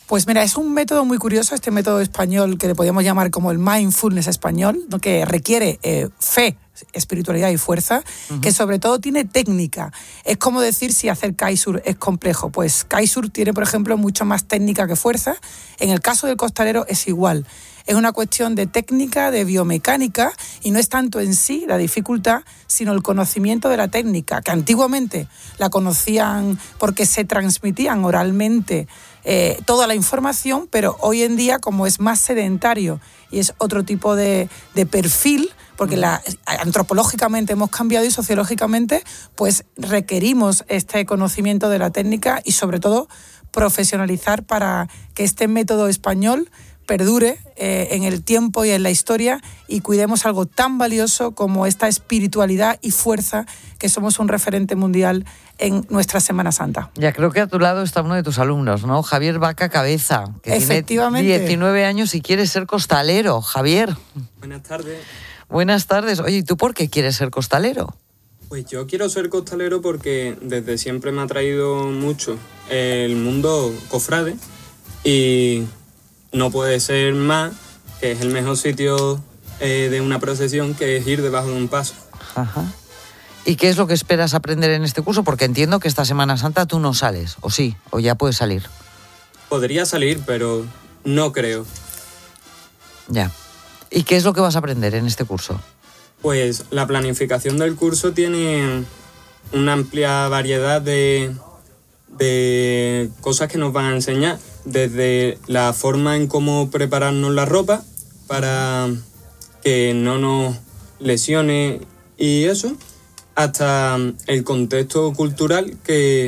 Pues mira, es un método muy curioso, este método español que le podríamos llamar como el mindfulness español, ¿no? Que requiere eh, fe, espiritualidad y fuerza, uh-huh. que sobre todo tiene técnica. Es como decir si hacer kitesurf es complejo. Pues kitesurf tiene, por ejemplo, mucho más técnica que fuerza. En el caso del costalero es igual. Es una cuestión de técnica, de biomecánica, y no es tanto en sí la dificultad, sino el conocimiento de la técnica, que antiguamente la conocían porque se transmitían oralmente eh, toda la información, pero hoy en día, como es más sedentario y es otro tipo de, de perfil, porque la, antropológicamente hemos cambiado y sociológicamente, pues requerimos este conocimiento de la técnica y sobre todo profesionalizar para que este método español perdure eh, en el tiempo y en la historia y cuidemos algo tan valioso como esta espiritualidad y fuerza que somos un referente mundial en nuestra Semana Santa. Ya creo que a tu lado está uno de tus alumnos, ¿no? Javier Vaca Cabeza, que Efectivamente. tiene diecinueve años y quiere ser costalero. Javier. Buenas tardes. Buenas tardes. Oye, ¿y tú por qué quieres ser costalero? Pues yo quiero ser costalero porque desde siempre me ha atraído mucho el mundo cofrade y no puede ser más, que es el mejor sitio eh, de una procesión, que es ir debajo de un paso. Ajá. ¿Y qué es lo que esperas aprender en este curso? Porque entiendo que esta Semana Santa tú no sales, ¿o sí? ¿O ya puedes salir? Podría salir, pero no creo. Ya. ¿Y qué es lo que vas a aprender en este curso? Pues la planificación del curso tiene una amplia variedad de, de cosas que nos van a enseñar. Desde la forma en cómo prepararnos la ropa para que no nos lesione y eso, hasta el contexto cultural que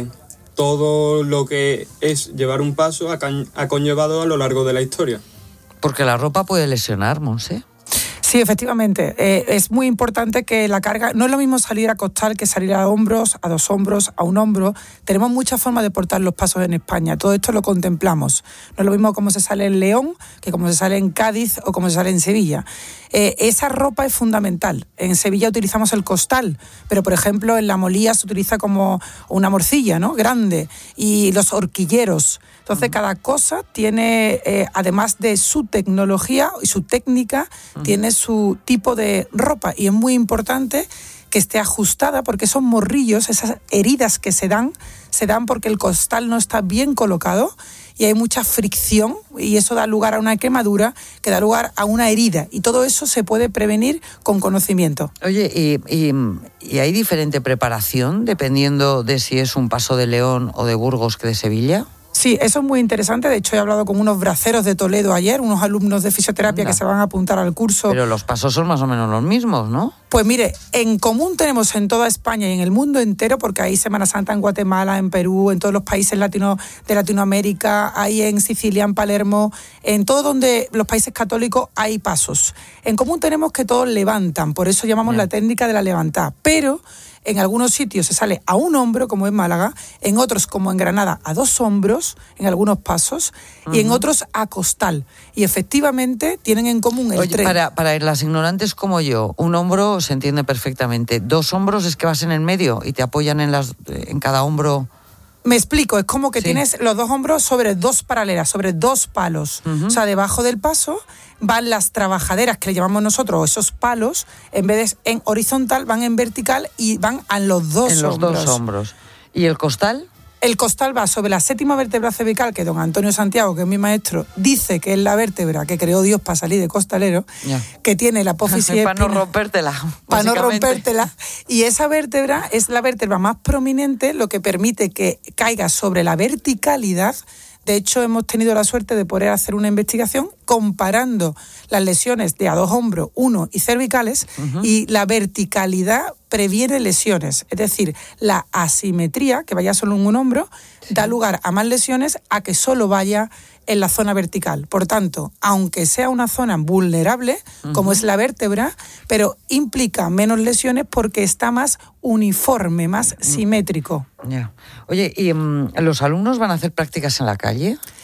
todo lo que es llevar un paso ha, ha conllevado a lo largo de la historia. Porque la ropa puede lesionar, Monse. Sí, efectivamente. Eh, es muy importante que la carga... No es lo mismo salir a costal que salir a hombros, a dos hombros, a un hombro. Tenemos muchas formas de portar los pasos en España. Todo esto lo contemplamos. No es lo mismo como se sale en León que como se sale en Cádiz o como se sale en Sevilla. Eh, esa ropa es fundamental. En Sevilla utilizamos el costal, pero por ejemplo en la Molía se utiliza como una morcilla, ¿no? Grande. Y los horquilleros. Entonces, cada cosa tiene, eh, además de su tecnología y su técnica, uh-huh. tiene su tipo de ropa. Y es muy importante que esté ajustada, porque esos morrillos, esas heridas que se dan, se dan porque el costal no está bien colocado y hay mucha fricción y eso da lugar a una quemadura que da lugar a una herida. Y todo eso se puede prevenir con conocimiento. Oye, ¿y, y, y hay diferente preparación dependiendo de si es un paso de León o de Burgos que de Sevilla? Sí, eso es muy interesante. De hecho, he hablado con unos braceros de Toledo ayer, unos alumnos de fisioterapia Anda. que se van a apuntar al curso. Pero los pasos son más o menos los mismos, ¿no? Pues mire, en común tenemos en toda España y en el mundo entero, porque hay Semana Santa en Guatemala, en Perú, en todos los países latino, de Latinoamérica, hay en Sicilia, en Palermo, en todo donde los países católicos hay pasos. En común tenemos que todos levantan, por eso llamamos yeah. la técnica de la levantada. Pero en algunos sitios se sale a un hombro, como en Málaga, en otros, como en Granada, a dos hombros, en algunos pasos, uh-huh. y en otros a costal. Y efectivamente tienen en común el Oye, tren. Para, para las ignorantes como yo, un hombro se entiende perfectamente. Dos hombros es que vas en el medio y te apoyan en, las, en cada hombro. Me explico, es como que sí. tienes los dos hombros sobre dos paralelas, sobre dos palos. Uh-huh. O sea, debajo del paso van las trabajaderas, que le llamamos nosotros, esos palos, en vez de en horizontal, van en vertical y van a los dos en los hombros. dos hombros. ¿Y el costal? El costal va sobre la séptima vértebra cervical, que don Antonio Santiago, que es mi maestro, dice que es la vértebra que creó Dios para salir de costalero, yeah. que tiene la apófisis para no rompértela. Para no rompértela. Y esa vértebra es la vértebra más prominente, lo que permite que caiga sobre la verticalidad. De hecho, hemos tenido la suerte de poder hacer una investigación comparando las lesiones de a dos hombros, uno y cervicales, uh-huh. y la verticalidad previene lesiones. Es decir, la asimetría, que vaya solo en un hombro, sí. da lugar a más lesiones a que solo vaya en la zona vertical. Por tanto, aunque sea una zona vulnerable, uh-huh. como es la vértebra, pero implica menos lesiones porque está más uniforme, más simétrico. Ya. Oye, ¿y um, los alumnos van a hacer prácticas en la calle?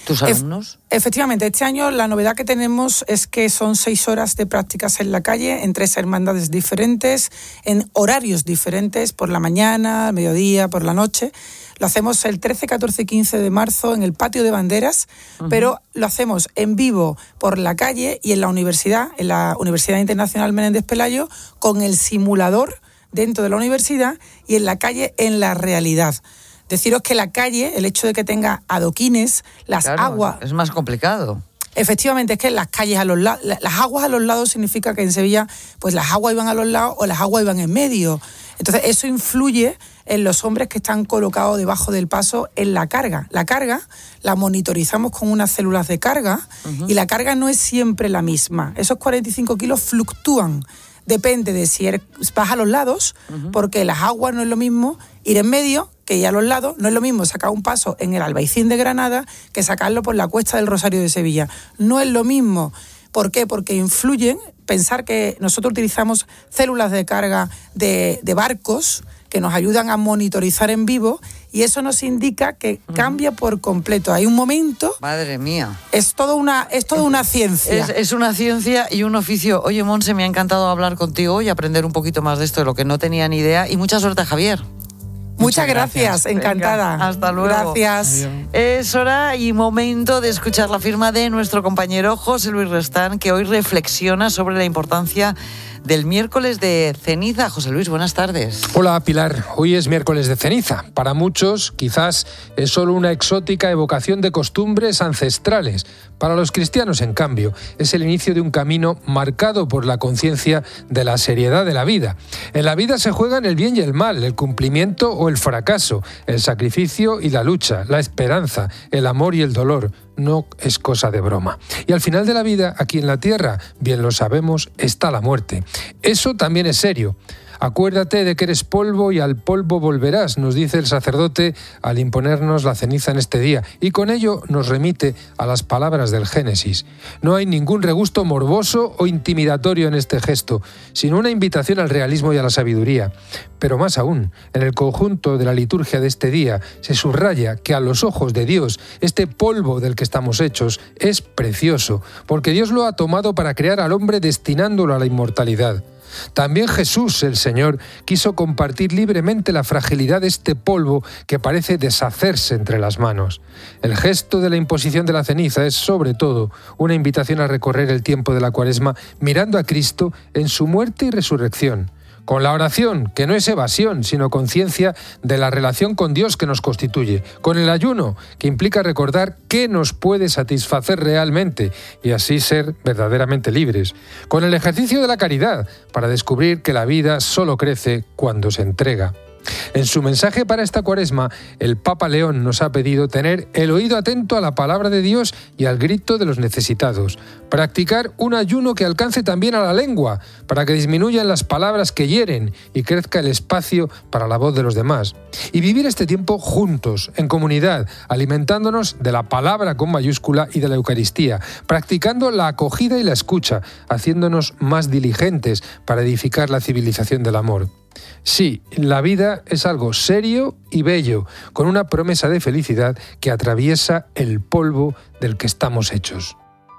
¿Tus alumnos? E- efectivamente, este año la novedad que tenemos es que son seis horas de prácticas en la calle, en tres hermandades diferentes, en horarios diferentes, por la mañana, al mediodía, por la noche. Lo hacemos el trece, catorce y quince de marzo en el Patio de Banderas, uh-huh. pero lo hacemos en vivo por la calle y en la universidad, en la Universidad Internacional Menéndez Pelayo, con el simulador dentro de la universidad y en la calle en la realidad. Deciros que la calle, el hecho de que tenga adoquines, las claro, aguas... es más complicado. Efectivamente, es que las calles a los lados, las aguas a los lados significa que en Sevilla, pues las aguas iban a los lados o las aguas iban en medio. Entonces, eso influye en los hombres que están colocados debajo del paso en la carga. La carga la monitorizamos con unas células de carga uh-huh. y la carga no es siempre la misma. Esos cuarenta y cinco kilos fluctúan. Depende de si eres, vas a los lados, uh-huh. porque las aguas no es lo mismo ir en medio que ir a los lados. No es lo mismo sacar un paso en el Albaicín de Granada que sacarlo por la Cuesta del Rosario de Sevilla. No es lo mismo. ¿Por qué? Porque influyen. Pensar que nosotros utilizamos células de carga de, de barcos que nos ayudan a monitorizar en vivo y eso nos indica que uh-huh. cambia por completo. Hay un momento... Madre mía. Es toda una, es toda una ciencia. Es, es una ciencia y un oficio. Oye, Monse, me ha encantado hablar contigo y aprender un poquito más de esto, de lo que no tenía ni idea. Y mucha suerte, Javier. Muchas, Muchas gracias, gracias. Encantada. Venga, hasta luego. Gracias. Adiós. Es hora y momento de escuchar la firma de nuestro compañero José Luis Restán, que hoy reflexiona sobre la importancia del miércoles de ceniza. José Luis, buenas tardes. Hola, Pilar. Hoy es miércoles de ceniza. Para muchos, quizás es solo una exótica evocación de costumbres ancestrales. Para los cristianos, en cambio, es el inicio de un camino marcado por la conciencia de la seriedad de la vida. En la vida se juegan el bien y el mal, el cumplimiento o el fracaso, el sacrificio y la lucha, la esperanza, el amor y el dolor. No es cosa de broma. Y al final de la vida, aquí en la tierra, bien lo sabemos, está la muerte. Eso también es serio. Acuérdate de que eres polvo y al polvo volverás, nos dice el sacerdote al imponernos la ceniza en este día, y con ello nos remite a las palabras del Génesis. No hay ningún regusto morboso o intimidatorio en este gesto, sino una invitación al realismo y a la sabiduría. Pero más aún, en el conjunto de la liturgia de este día se subraya que a los ojos de Dios este polvo del que estamos hechos es precioso, porque Dios lo ha tomado para crear al hombre destinándolo a la inmortalidad. También Jesús, el Señor, quiso compartir libremente la fragilidad de este polvo que parece deshacerse entre las manos. El gesto de la imposición de la ceniza es, sobre todo, una invitación a recorrer el tiempo de la Cuaresma mirando a Cristo en su muerte y resurrección. Con la oración, que no es evasión, sino conciencia de la relación con Dios que nos constituye. Con el ayuno, que implica recordar qué nos puede satisfacer realmente y así ser verdaderamente libres. Con el ejercicio de la caridad, para descubrir que la vida solo crece cuando se entrega. En su mensaje para esta Cuaresma, el Papa León nos ha pedido tener el oído atento a la palabra de Dios y al grito de los necesitados. Practicar un ayuno que alcance también a la lengua, para que disminuyan las palabras que hieren y crezca el espacio para la voz de los demás. Y vivir este tiempo juntos, en comunidad, alimentándonos de la palabra con mayúscula y de la Eucaristía, practicando la acogida y la escucha, haciéndonos más diligentes para edificar la civilización del amor. Sí, la vida es algo serio y bello, con una promesa de felicidad que atraviesa el polvo del que estamos hechos.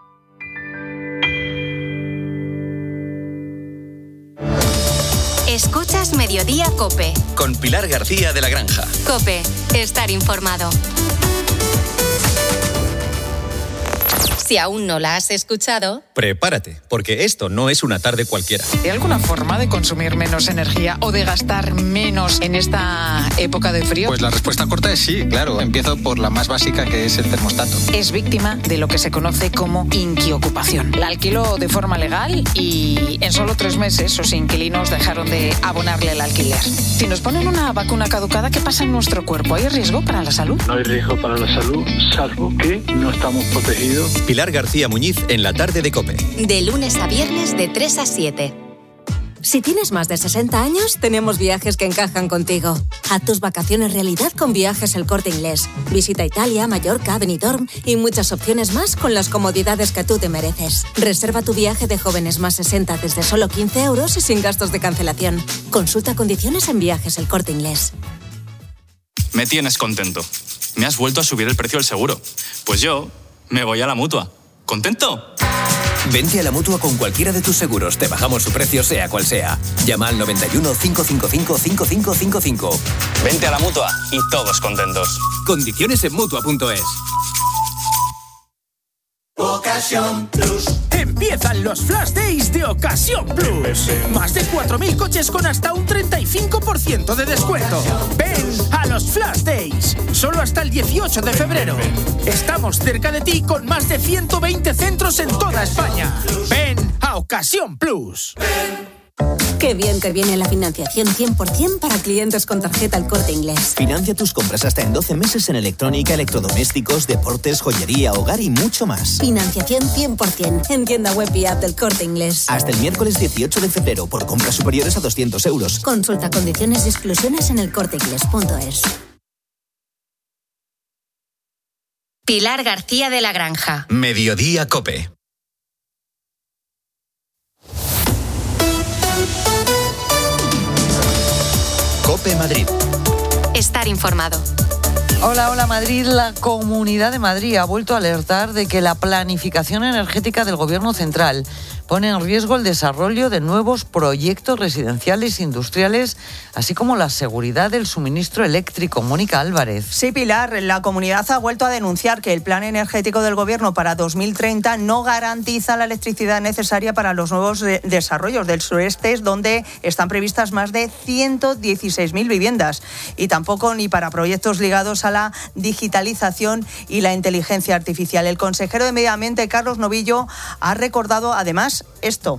Escuchas Mediodía COPE. Con Pilar García de la Granja. COPE, estar informado. Si aún no la has escuchado, prepárate, porque esto no es una tarde cualquiera. ¿Hay alguna forma de consumir menos energía o de gastar menos en esta época de frío? Pues la respuesta corta es sí, claro. Empiezo por la más básica, que es el termostato. Es víctima de lo que se conoce como inquiocupación. La alquiló de forma legal y en solo tres meses sus inquilinos dejaron de abonarle el alquiler. Si nos ponen una vacuna caducada, ¿qué pasa en nuestro cuerpo? ¿Hay riesgo para la salud? No hay riesgo para la salud, salvo que no estamos protegidos. Pilar García Muñiz en la tarde de COPE. De lunes a viernes de tres a siete. Si tienes más de sesenta años, tenemos viajes que encajan contigo. Haz tus vacaciones realidad con Viajes El Corte Inglés. Visita Italia, Mallorca, Benidorm y muchas opciones más con las comodidades que tú te mereces. Reserva tu viaje de jóvenes más sesenta desde solo quince euros y sin gastos de cancelación. Consulta condiciones en Viajes El Corte Inglés. Me tienes contento. me has vuelto a subir el precio del seguro. Pues yo me voy a la Mutua. ¿Contento? Vente a la Mutua con cualquiera de tus seguros. Te bajamos su precio sea cual sea. Llama al noventa y uno, cinco cinco cinco, cinco cinco cinco cinco. Vente a la Mutua y todos contentos. Condiciones en Mutua punto es. Ocasión Plus. Empiezan los Flash Days de Ocasión Plus. Más de cuatro mil coches con hasta un treinta y cinco por ciento de descuento. Ven a los Flash Days. Solo hasta el dieciocho de febrero. Estamos cerca de ti con más de ciento veinte centros en toda España. Ven a Ocasión Plus. Qué bien te viene la financiación cien por ciento para clientes con tarjeta El Corte Inglés. Financia tus compras hasta en doce meses en electrónica, electrodomésticos, deportes, joyería, hogar y mucho más. Financiación cien por ciento en tienda web y app del Corte Inglés. Hasta el miércoles dieciocho de febrero por compras superiores a doscientos euros. Consulta condiciones y exclusiones en el corte inglés punto es. Pilar García de la Granja. Mediodía COPE. COPE Madrid. Estar informado. Hola, hola Madrid. La Comunidad de Madrid ha vuelto a alertar de que la planificación energética del Gobierno central pone en riesgo el desarrollo de nuevos proyectos residenciales e industriales, así como la seguridad del suministro eléctrico. Mónica Álvarez. Sí, Pilar, la comunidad ha vuelto a denunciar que el plan energético del Gobierno para dos mil treinta no garantiza la electricidad necesaria para los nuevos de- desarrollos del sureste, donde están previstas más de ciento dieciséis mil viviendas, y tampoco ni para proyectos ligados a la digitalización y la inteligencia artificial. El consejero de Medio Ambiente, Carlos Novillo, ha recordado además esto.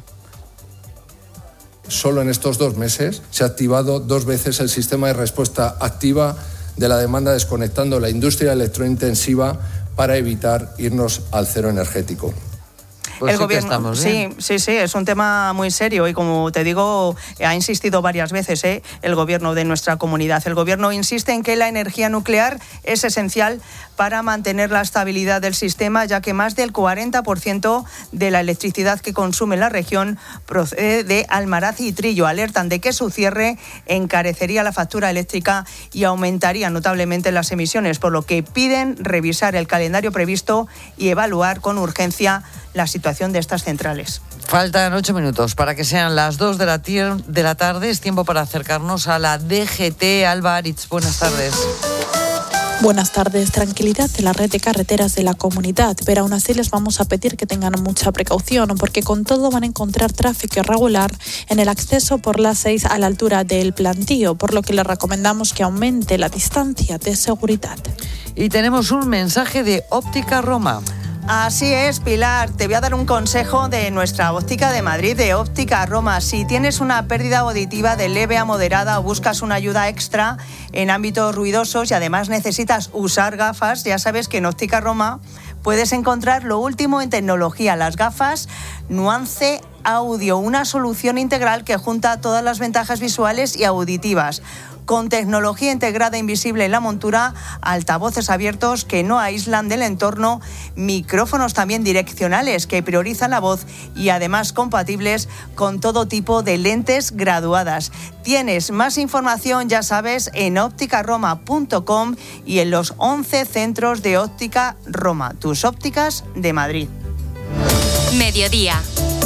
Solo en estos dos meses se ha activado dos veces el sistema de respuesta activa de la demanda, desconectando la industria electrointensiva para evitar irnos al cero energético. Pues el sí gobierno, que estamos sí, bien. sí, sí, es un tema muy serio y, como te digo, ha insistido varias veces ¿eh? el gobierno de nuestra comunidad. El gobierno insiste en que la energía nuclear es esencial para mantener la estabilidad del sistema, ya que más del cuarenta por ciento de la electricidad que consume la región procede de Almaraz y Trillo. Alertan de que su cierre encarecería la factura eléctrica y aumentaría notablemente las emisiones, por lo que piden revisar el calendario previsto y evaluar con urgencia la situación de estas centrales. Faltan ocho minutos para que sean las dos de la, tier- de la tarde. Es tiempo para acercarnos a la D G T. Alba Aritz, buenas tardes. Buenas tardes. Tranquilidad de la red de carreteras de la comunidad, pero aún así les vamos a pedir que tengan mucha precaución, porque con todo van a encontrar tráfico irregular en el acceso por la seis a la altura del Plantío, por lo que les recomendamos que aumente la distancia de seguridad. Y tenemos un mensaje de Óptica Roma. Así es, Pilar. Te voy a dar un consejo de nuestra óptica de Madrid, de Óptica Roma. Si tienes una pérdida auditiva de leve a moderada o buscas una ayuda extra en ámbitos ruidosos y además necesitas usar gafas, ya sabes que en Óptica Roma puedes encontrar lo último en tecnología, las gafas Nuance Audio, una solución integral que junta todas las ventajas visuales y auditivas, con tecnología integrada invisible en la montura, altavoces abiertos que no aíslan del entorno, micrófonos también direccionales que priorizan la voz y además compatibles con todo tipo de lentes graduadas. Tienes más información, ya sabes, en óptica roma punto com y en los once centros de Óptica Roma, tus ópticas de Madrid. Mediodía.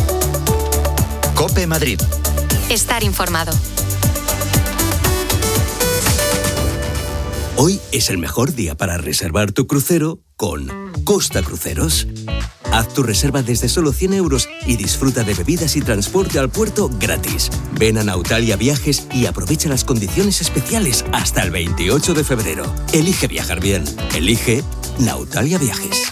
COPE Madrid. Estar informado. Hoy es el mejor día para reservar tu crucero con Costa Cruceros. Haz tu reserva desde solo cien euros y disfruta de bebidas y transporte al puerto gratis. Ven a Nautalia Viajes y aprovecha las condiciones especiales hasta el veintiocho de febrero. Elige viajar bien. Elige Nautalia Viajes.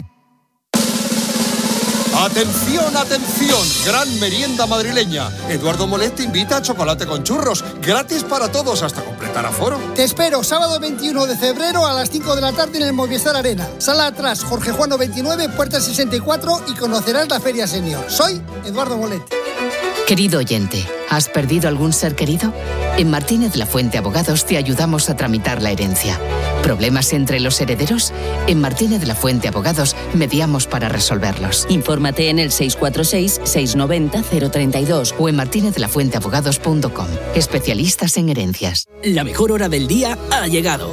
¡Atención, atención! Gran merienda madrileña. Eduardo Molet te invita a chocolate con churros, gratis para todos hasta completar aforo. Te espero sábado veintiuno de febrero a las cinco de la tarde en el Movistar Arena. Sala atrás, Jorge Juano veintinueve, puerta sesenta y cuatro, y conocerás la Feria Senior. Soy Eduardo Molet. Querido oyente, ¿has perdido algún ser querido? En Martínez La Fuente Abogados te ayudamos a tramitar la herencia. ¿Problemas entre los herederos? En Martínez La Fuente Abogados mediamos para resolverlos. Infórmate en el seis cuatro seis, seis nueve cero, cero tres dos o en martinez la fuente abogados punto com. Especialistas en herencias. La mejor hora del día ha llegado.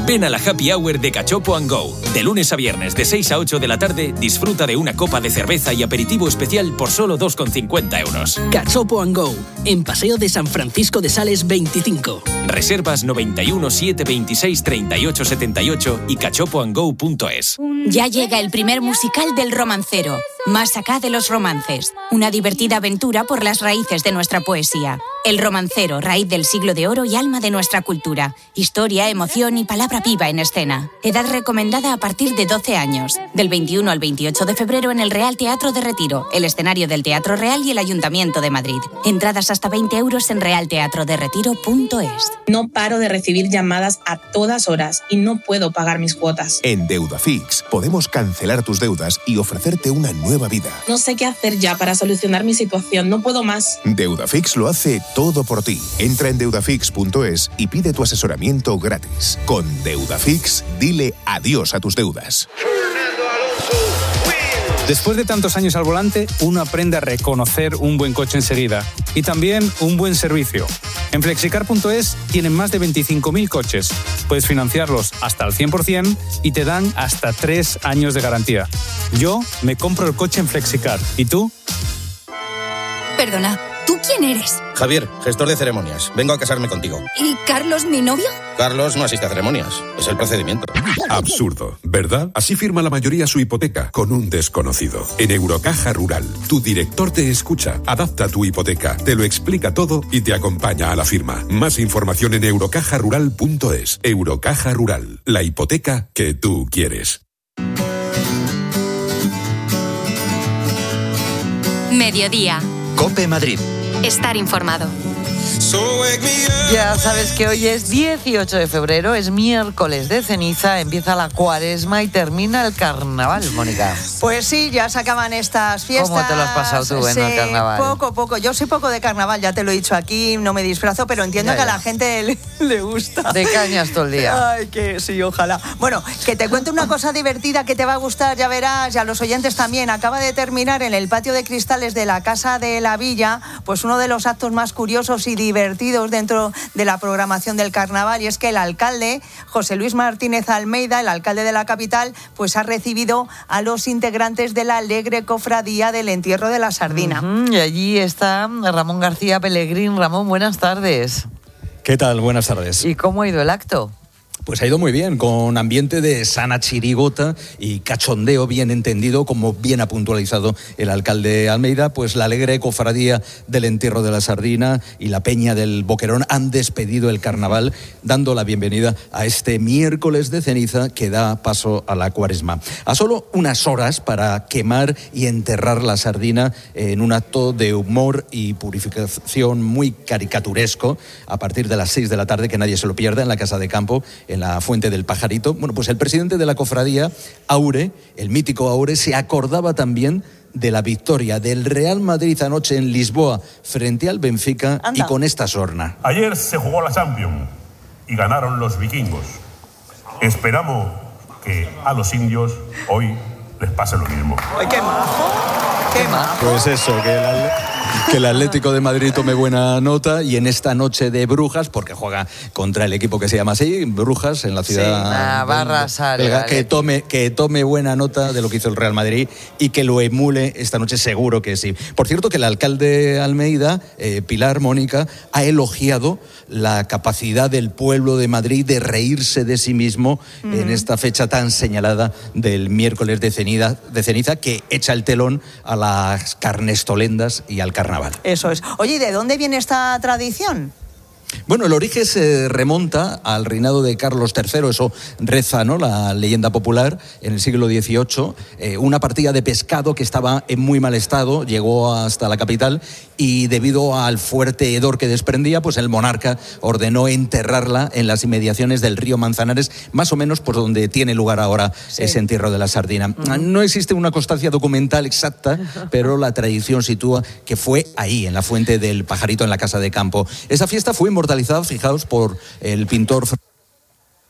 Ven a la Happy Hour de Cachopo and Go. De lunes a viernes, de seis a ocho de la tarde, disfruta de una copa de cerveza y aperitivo especial por solo dos con cincuenta euros. Cachopo and Go, en Paseo de San Francisco de Sales veinticinco. Reservas noventa y uno, siete veintiséis, treinta y ocho setenta y ocho y cachopo and go punto es. Ya llega el primer musical del romancero, Más acá de los romances. Una divertida aventura por las raíces de nuestra poesía. El romancero, raíz del siglo de oro y alma de nuestra cultura. Historia, emoción y palabra viva en escena. Edad recomendada a partir de doce años. Del veintiuno al veintiocho de febrero en el Real Teatro de Retiro, el escenario del Teatro Real y el Ayuntamiento de Madrid. Entradas hasta veinte euros en real teatro de retiro punto es. No paro de recibir llamadas a todas horas y no puedo pagar mis cuotas. En Deudafix podemos cancelar tus deudas y ofrecerte una nueva vida. No sé qué hacer ya para solucionar mi situación. No puedo más. Deudafix lo hace todo por ti. Entra en deudafix punto es y pide tu asesoramiento gratis. Con Deudafix, dile adiós a tus deudas. Después de tantos años al volante, uno aprende a reconocer un buen coche enseguida y también un buen servicio. En flexicar punto es tienen más de veinticinco mil coches. Puedes financiarlos hasta al cien por ciento y te dan hasta tres años de garantía. Yo me compro el coche en Flexicar. ¿Y tú? Perdona, ¿tú quién eres? Javier, gestor de ceremonias. Vengo a casarme contigo. ¿Y Carlos, mi novio? Carlos no asiste a ceremonias. Es el procedimiento. Absurdo, ¿verdad? Así firma la mayoría su hipoteca, con un desconocido. En Eurocaja Rural, tu director te escucha, adapta tu hipoteca, te lo explica todo y te acompaña a la firma. Más información en eurocaja rural punto es. Eurocaja Rural, la hipoteca que tú quieres. Mediodía. COPE Madrid. Estar informado. Ya sabes que hoy es dieciocho de febrero, es miércoles de ceniza, empieza la cuaresma y termina el carnaval, Mónica. Pues sí, ya se acaban estas fiestas. ¿Cómo te lo has pasado tú en sí, el carnaval? Poco, poco. Yo soy poco de carnaval, ya te lo he dicho aquí, no me disfrazo, pero entiendo ya, que ya. a la gente le, le gusta. De cañas todo el día. Ay, que sí, ojalá. Bueno, que te cuente una cosa divertida que te va a gustar, ya verás, y a los oyentes también. Acaba de terminar en el patio de cristales de la Casa de la Villa, pues uno de los actos más curiosos y divertidos dentro de la programación del carnaval, y es que el alcalde, José Luis Martínez Almeida, el alcalde de la capital, pues ha recibido a los integrantes de la alegre cofradía del entierro de la sardina. Uh-huh. Y allí está Ramón García Pellegrín. Ramón, buenas tardes. ¿Qué tal? Buenas tardes. ¿Y cómo ha ido el acto? Pues ha ido muy bien, con ambiente de sana chirigota y cachondeo bien entendido, como bien ha puntualizado el alcalde Almeida. Pues la alegre cofradía del entierro de la sardina y la peña del Boquerón han despedido el carnaval, dando la bienvenida a este miércoles de ceniza que da paso a la cuaresma. A solo unas horas para quemar y enterrar la sardina en un acto de humor y purificación muy caricaturesco, a partir de las seis de la tarde, que nadie se lo pierda, en la Casa de Campo, en la Fuente del Pajarito. Bueno, pues el presidente de la cofradía, Aure, el mítico Aure, se acordaba también de la victoria del Real Madrid anoche en Lisboa frente al Benfica. Anda. Y con esta sorna. Ayer se jugó la Champions y ganaron los vikingos. Esperamos que a los indios hoy les pase lo mismo. ¡Ay, qué majo! ¡Qué majo! Pues eso, que el, que el Atlético de Madrid tome buena nota, y en esta noche de Brujas, porque juega contra el equipo que se llama así, Brujas, en la ciudad... Sí, va a arrasar. Que tome, que tome buena nota de lo que hizo el Real Madrid y que lo emule esta noche, seguro que sí. Por cierto, que el alcalde Almeida, eh, Pilar, Mónica, ha elogiado la capacidad del pueblo de Madrid de reírse de sí mismo uh-huh. en esta fecha tan señalada del miércoles de ceniza, de ceniza, que echa el telón a las carnestolendas y al carnaval. Eso es. Oye, ¿y de dónde viene esta tradición? Bueno, el origen se remonta al reinado de Carlos tercero, eso reza, ¿no?, la leyenda popular, en el siglo dieciocho. Eh, una partida de pescado que estaba en muy mal estado llegó hasta la capital, y debido al fuerte hedor que desprendía, pues el monarca ordenó enterrarla en las inmediaciones del río Manzanares, más o menos por donde tiene lugar ahora sí. ese entierro de la sardina. Uh-huh. No existe una constancia documental exacta, pero la tradición sitúa que fue ahí, en la Fuente del Pajarito, en la Casa de Campo. Esa fiesta fue inmortalizada, fijaos, por el pintor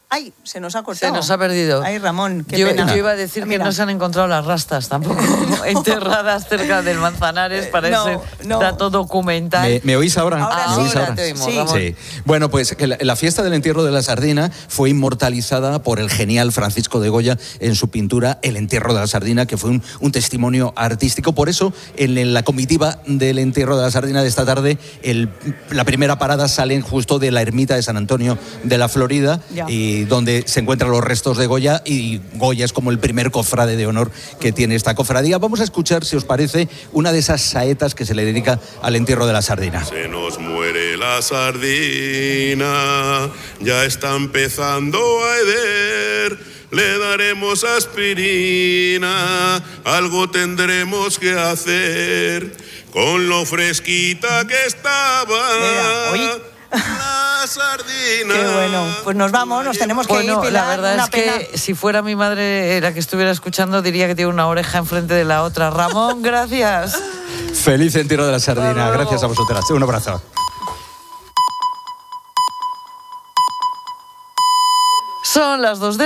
Ay, se nos ha cortado. Se nos ha perdido. Ay, Ramón, qué yo, pena. yo iba a decir Mira. que no se han encontrado las rastas tampoco enterradas cerca del Manzanares para No, ese no. dato documental. ¿Me, me oís ahora? Ahora ¿Me sí, oís ahora ahora? te oímos, Sí. Ramón. Sí. Bueno, pues que la, la fiesta del entierro de la sardina fue inmortalizada por el genial Francisco de Goya en su pintura El entierro de la sardina, que fue un, un testimonio artístico. Por eso, en, en la comitiva del entierro de la sardina de esta tarde, el, la primera parada salen justo de la ermita de San Antonio de la Florida, Ya. y donde se encuentran los restos de Goya, y Goya es como el primer cofrade de honor que tiene esta cofradía. Vamos a escuchar, si os parece, una de esas saetas que se le dedica al entierro de la sardina. Se nos muere la sardina, ya está empezando a heder, le daremos aspirina, algo tendremos que hacer, con lo fresquita que estaba. Mira, oí. La sardina. Qué bueno. Pues nos vamos, nos tenemos que Bueno, ir, la Pilar. verdad Una es que pena. si fuera mi madre la que estuviera escuchando, diría que tiene una oreja enfrente de la otra. Ramón, gracias. Feliz entierro de la sardina. Gracias a vosotras. Un abrazo. Son las dos de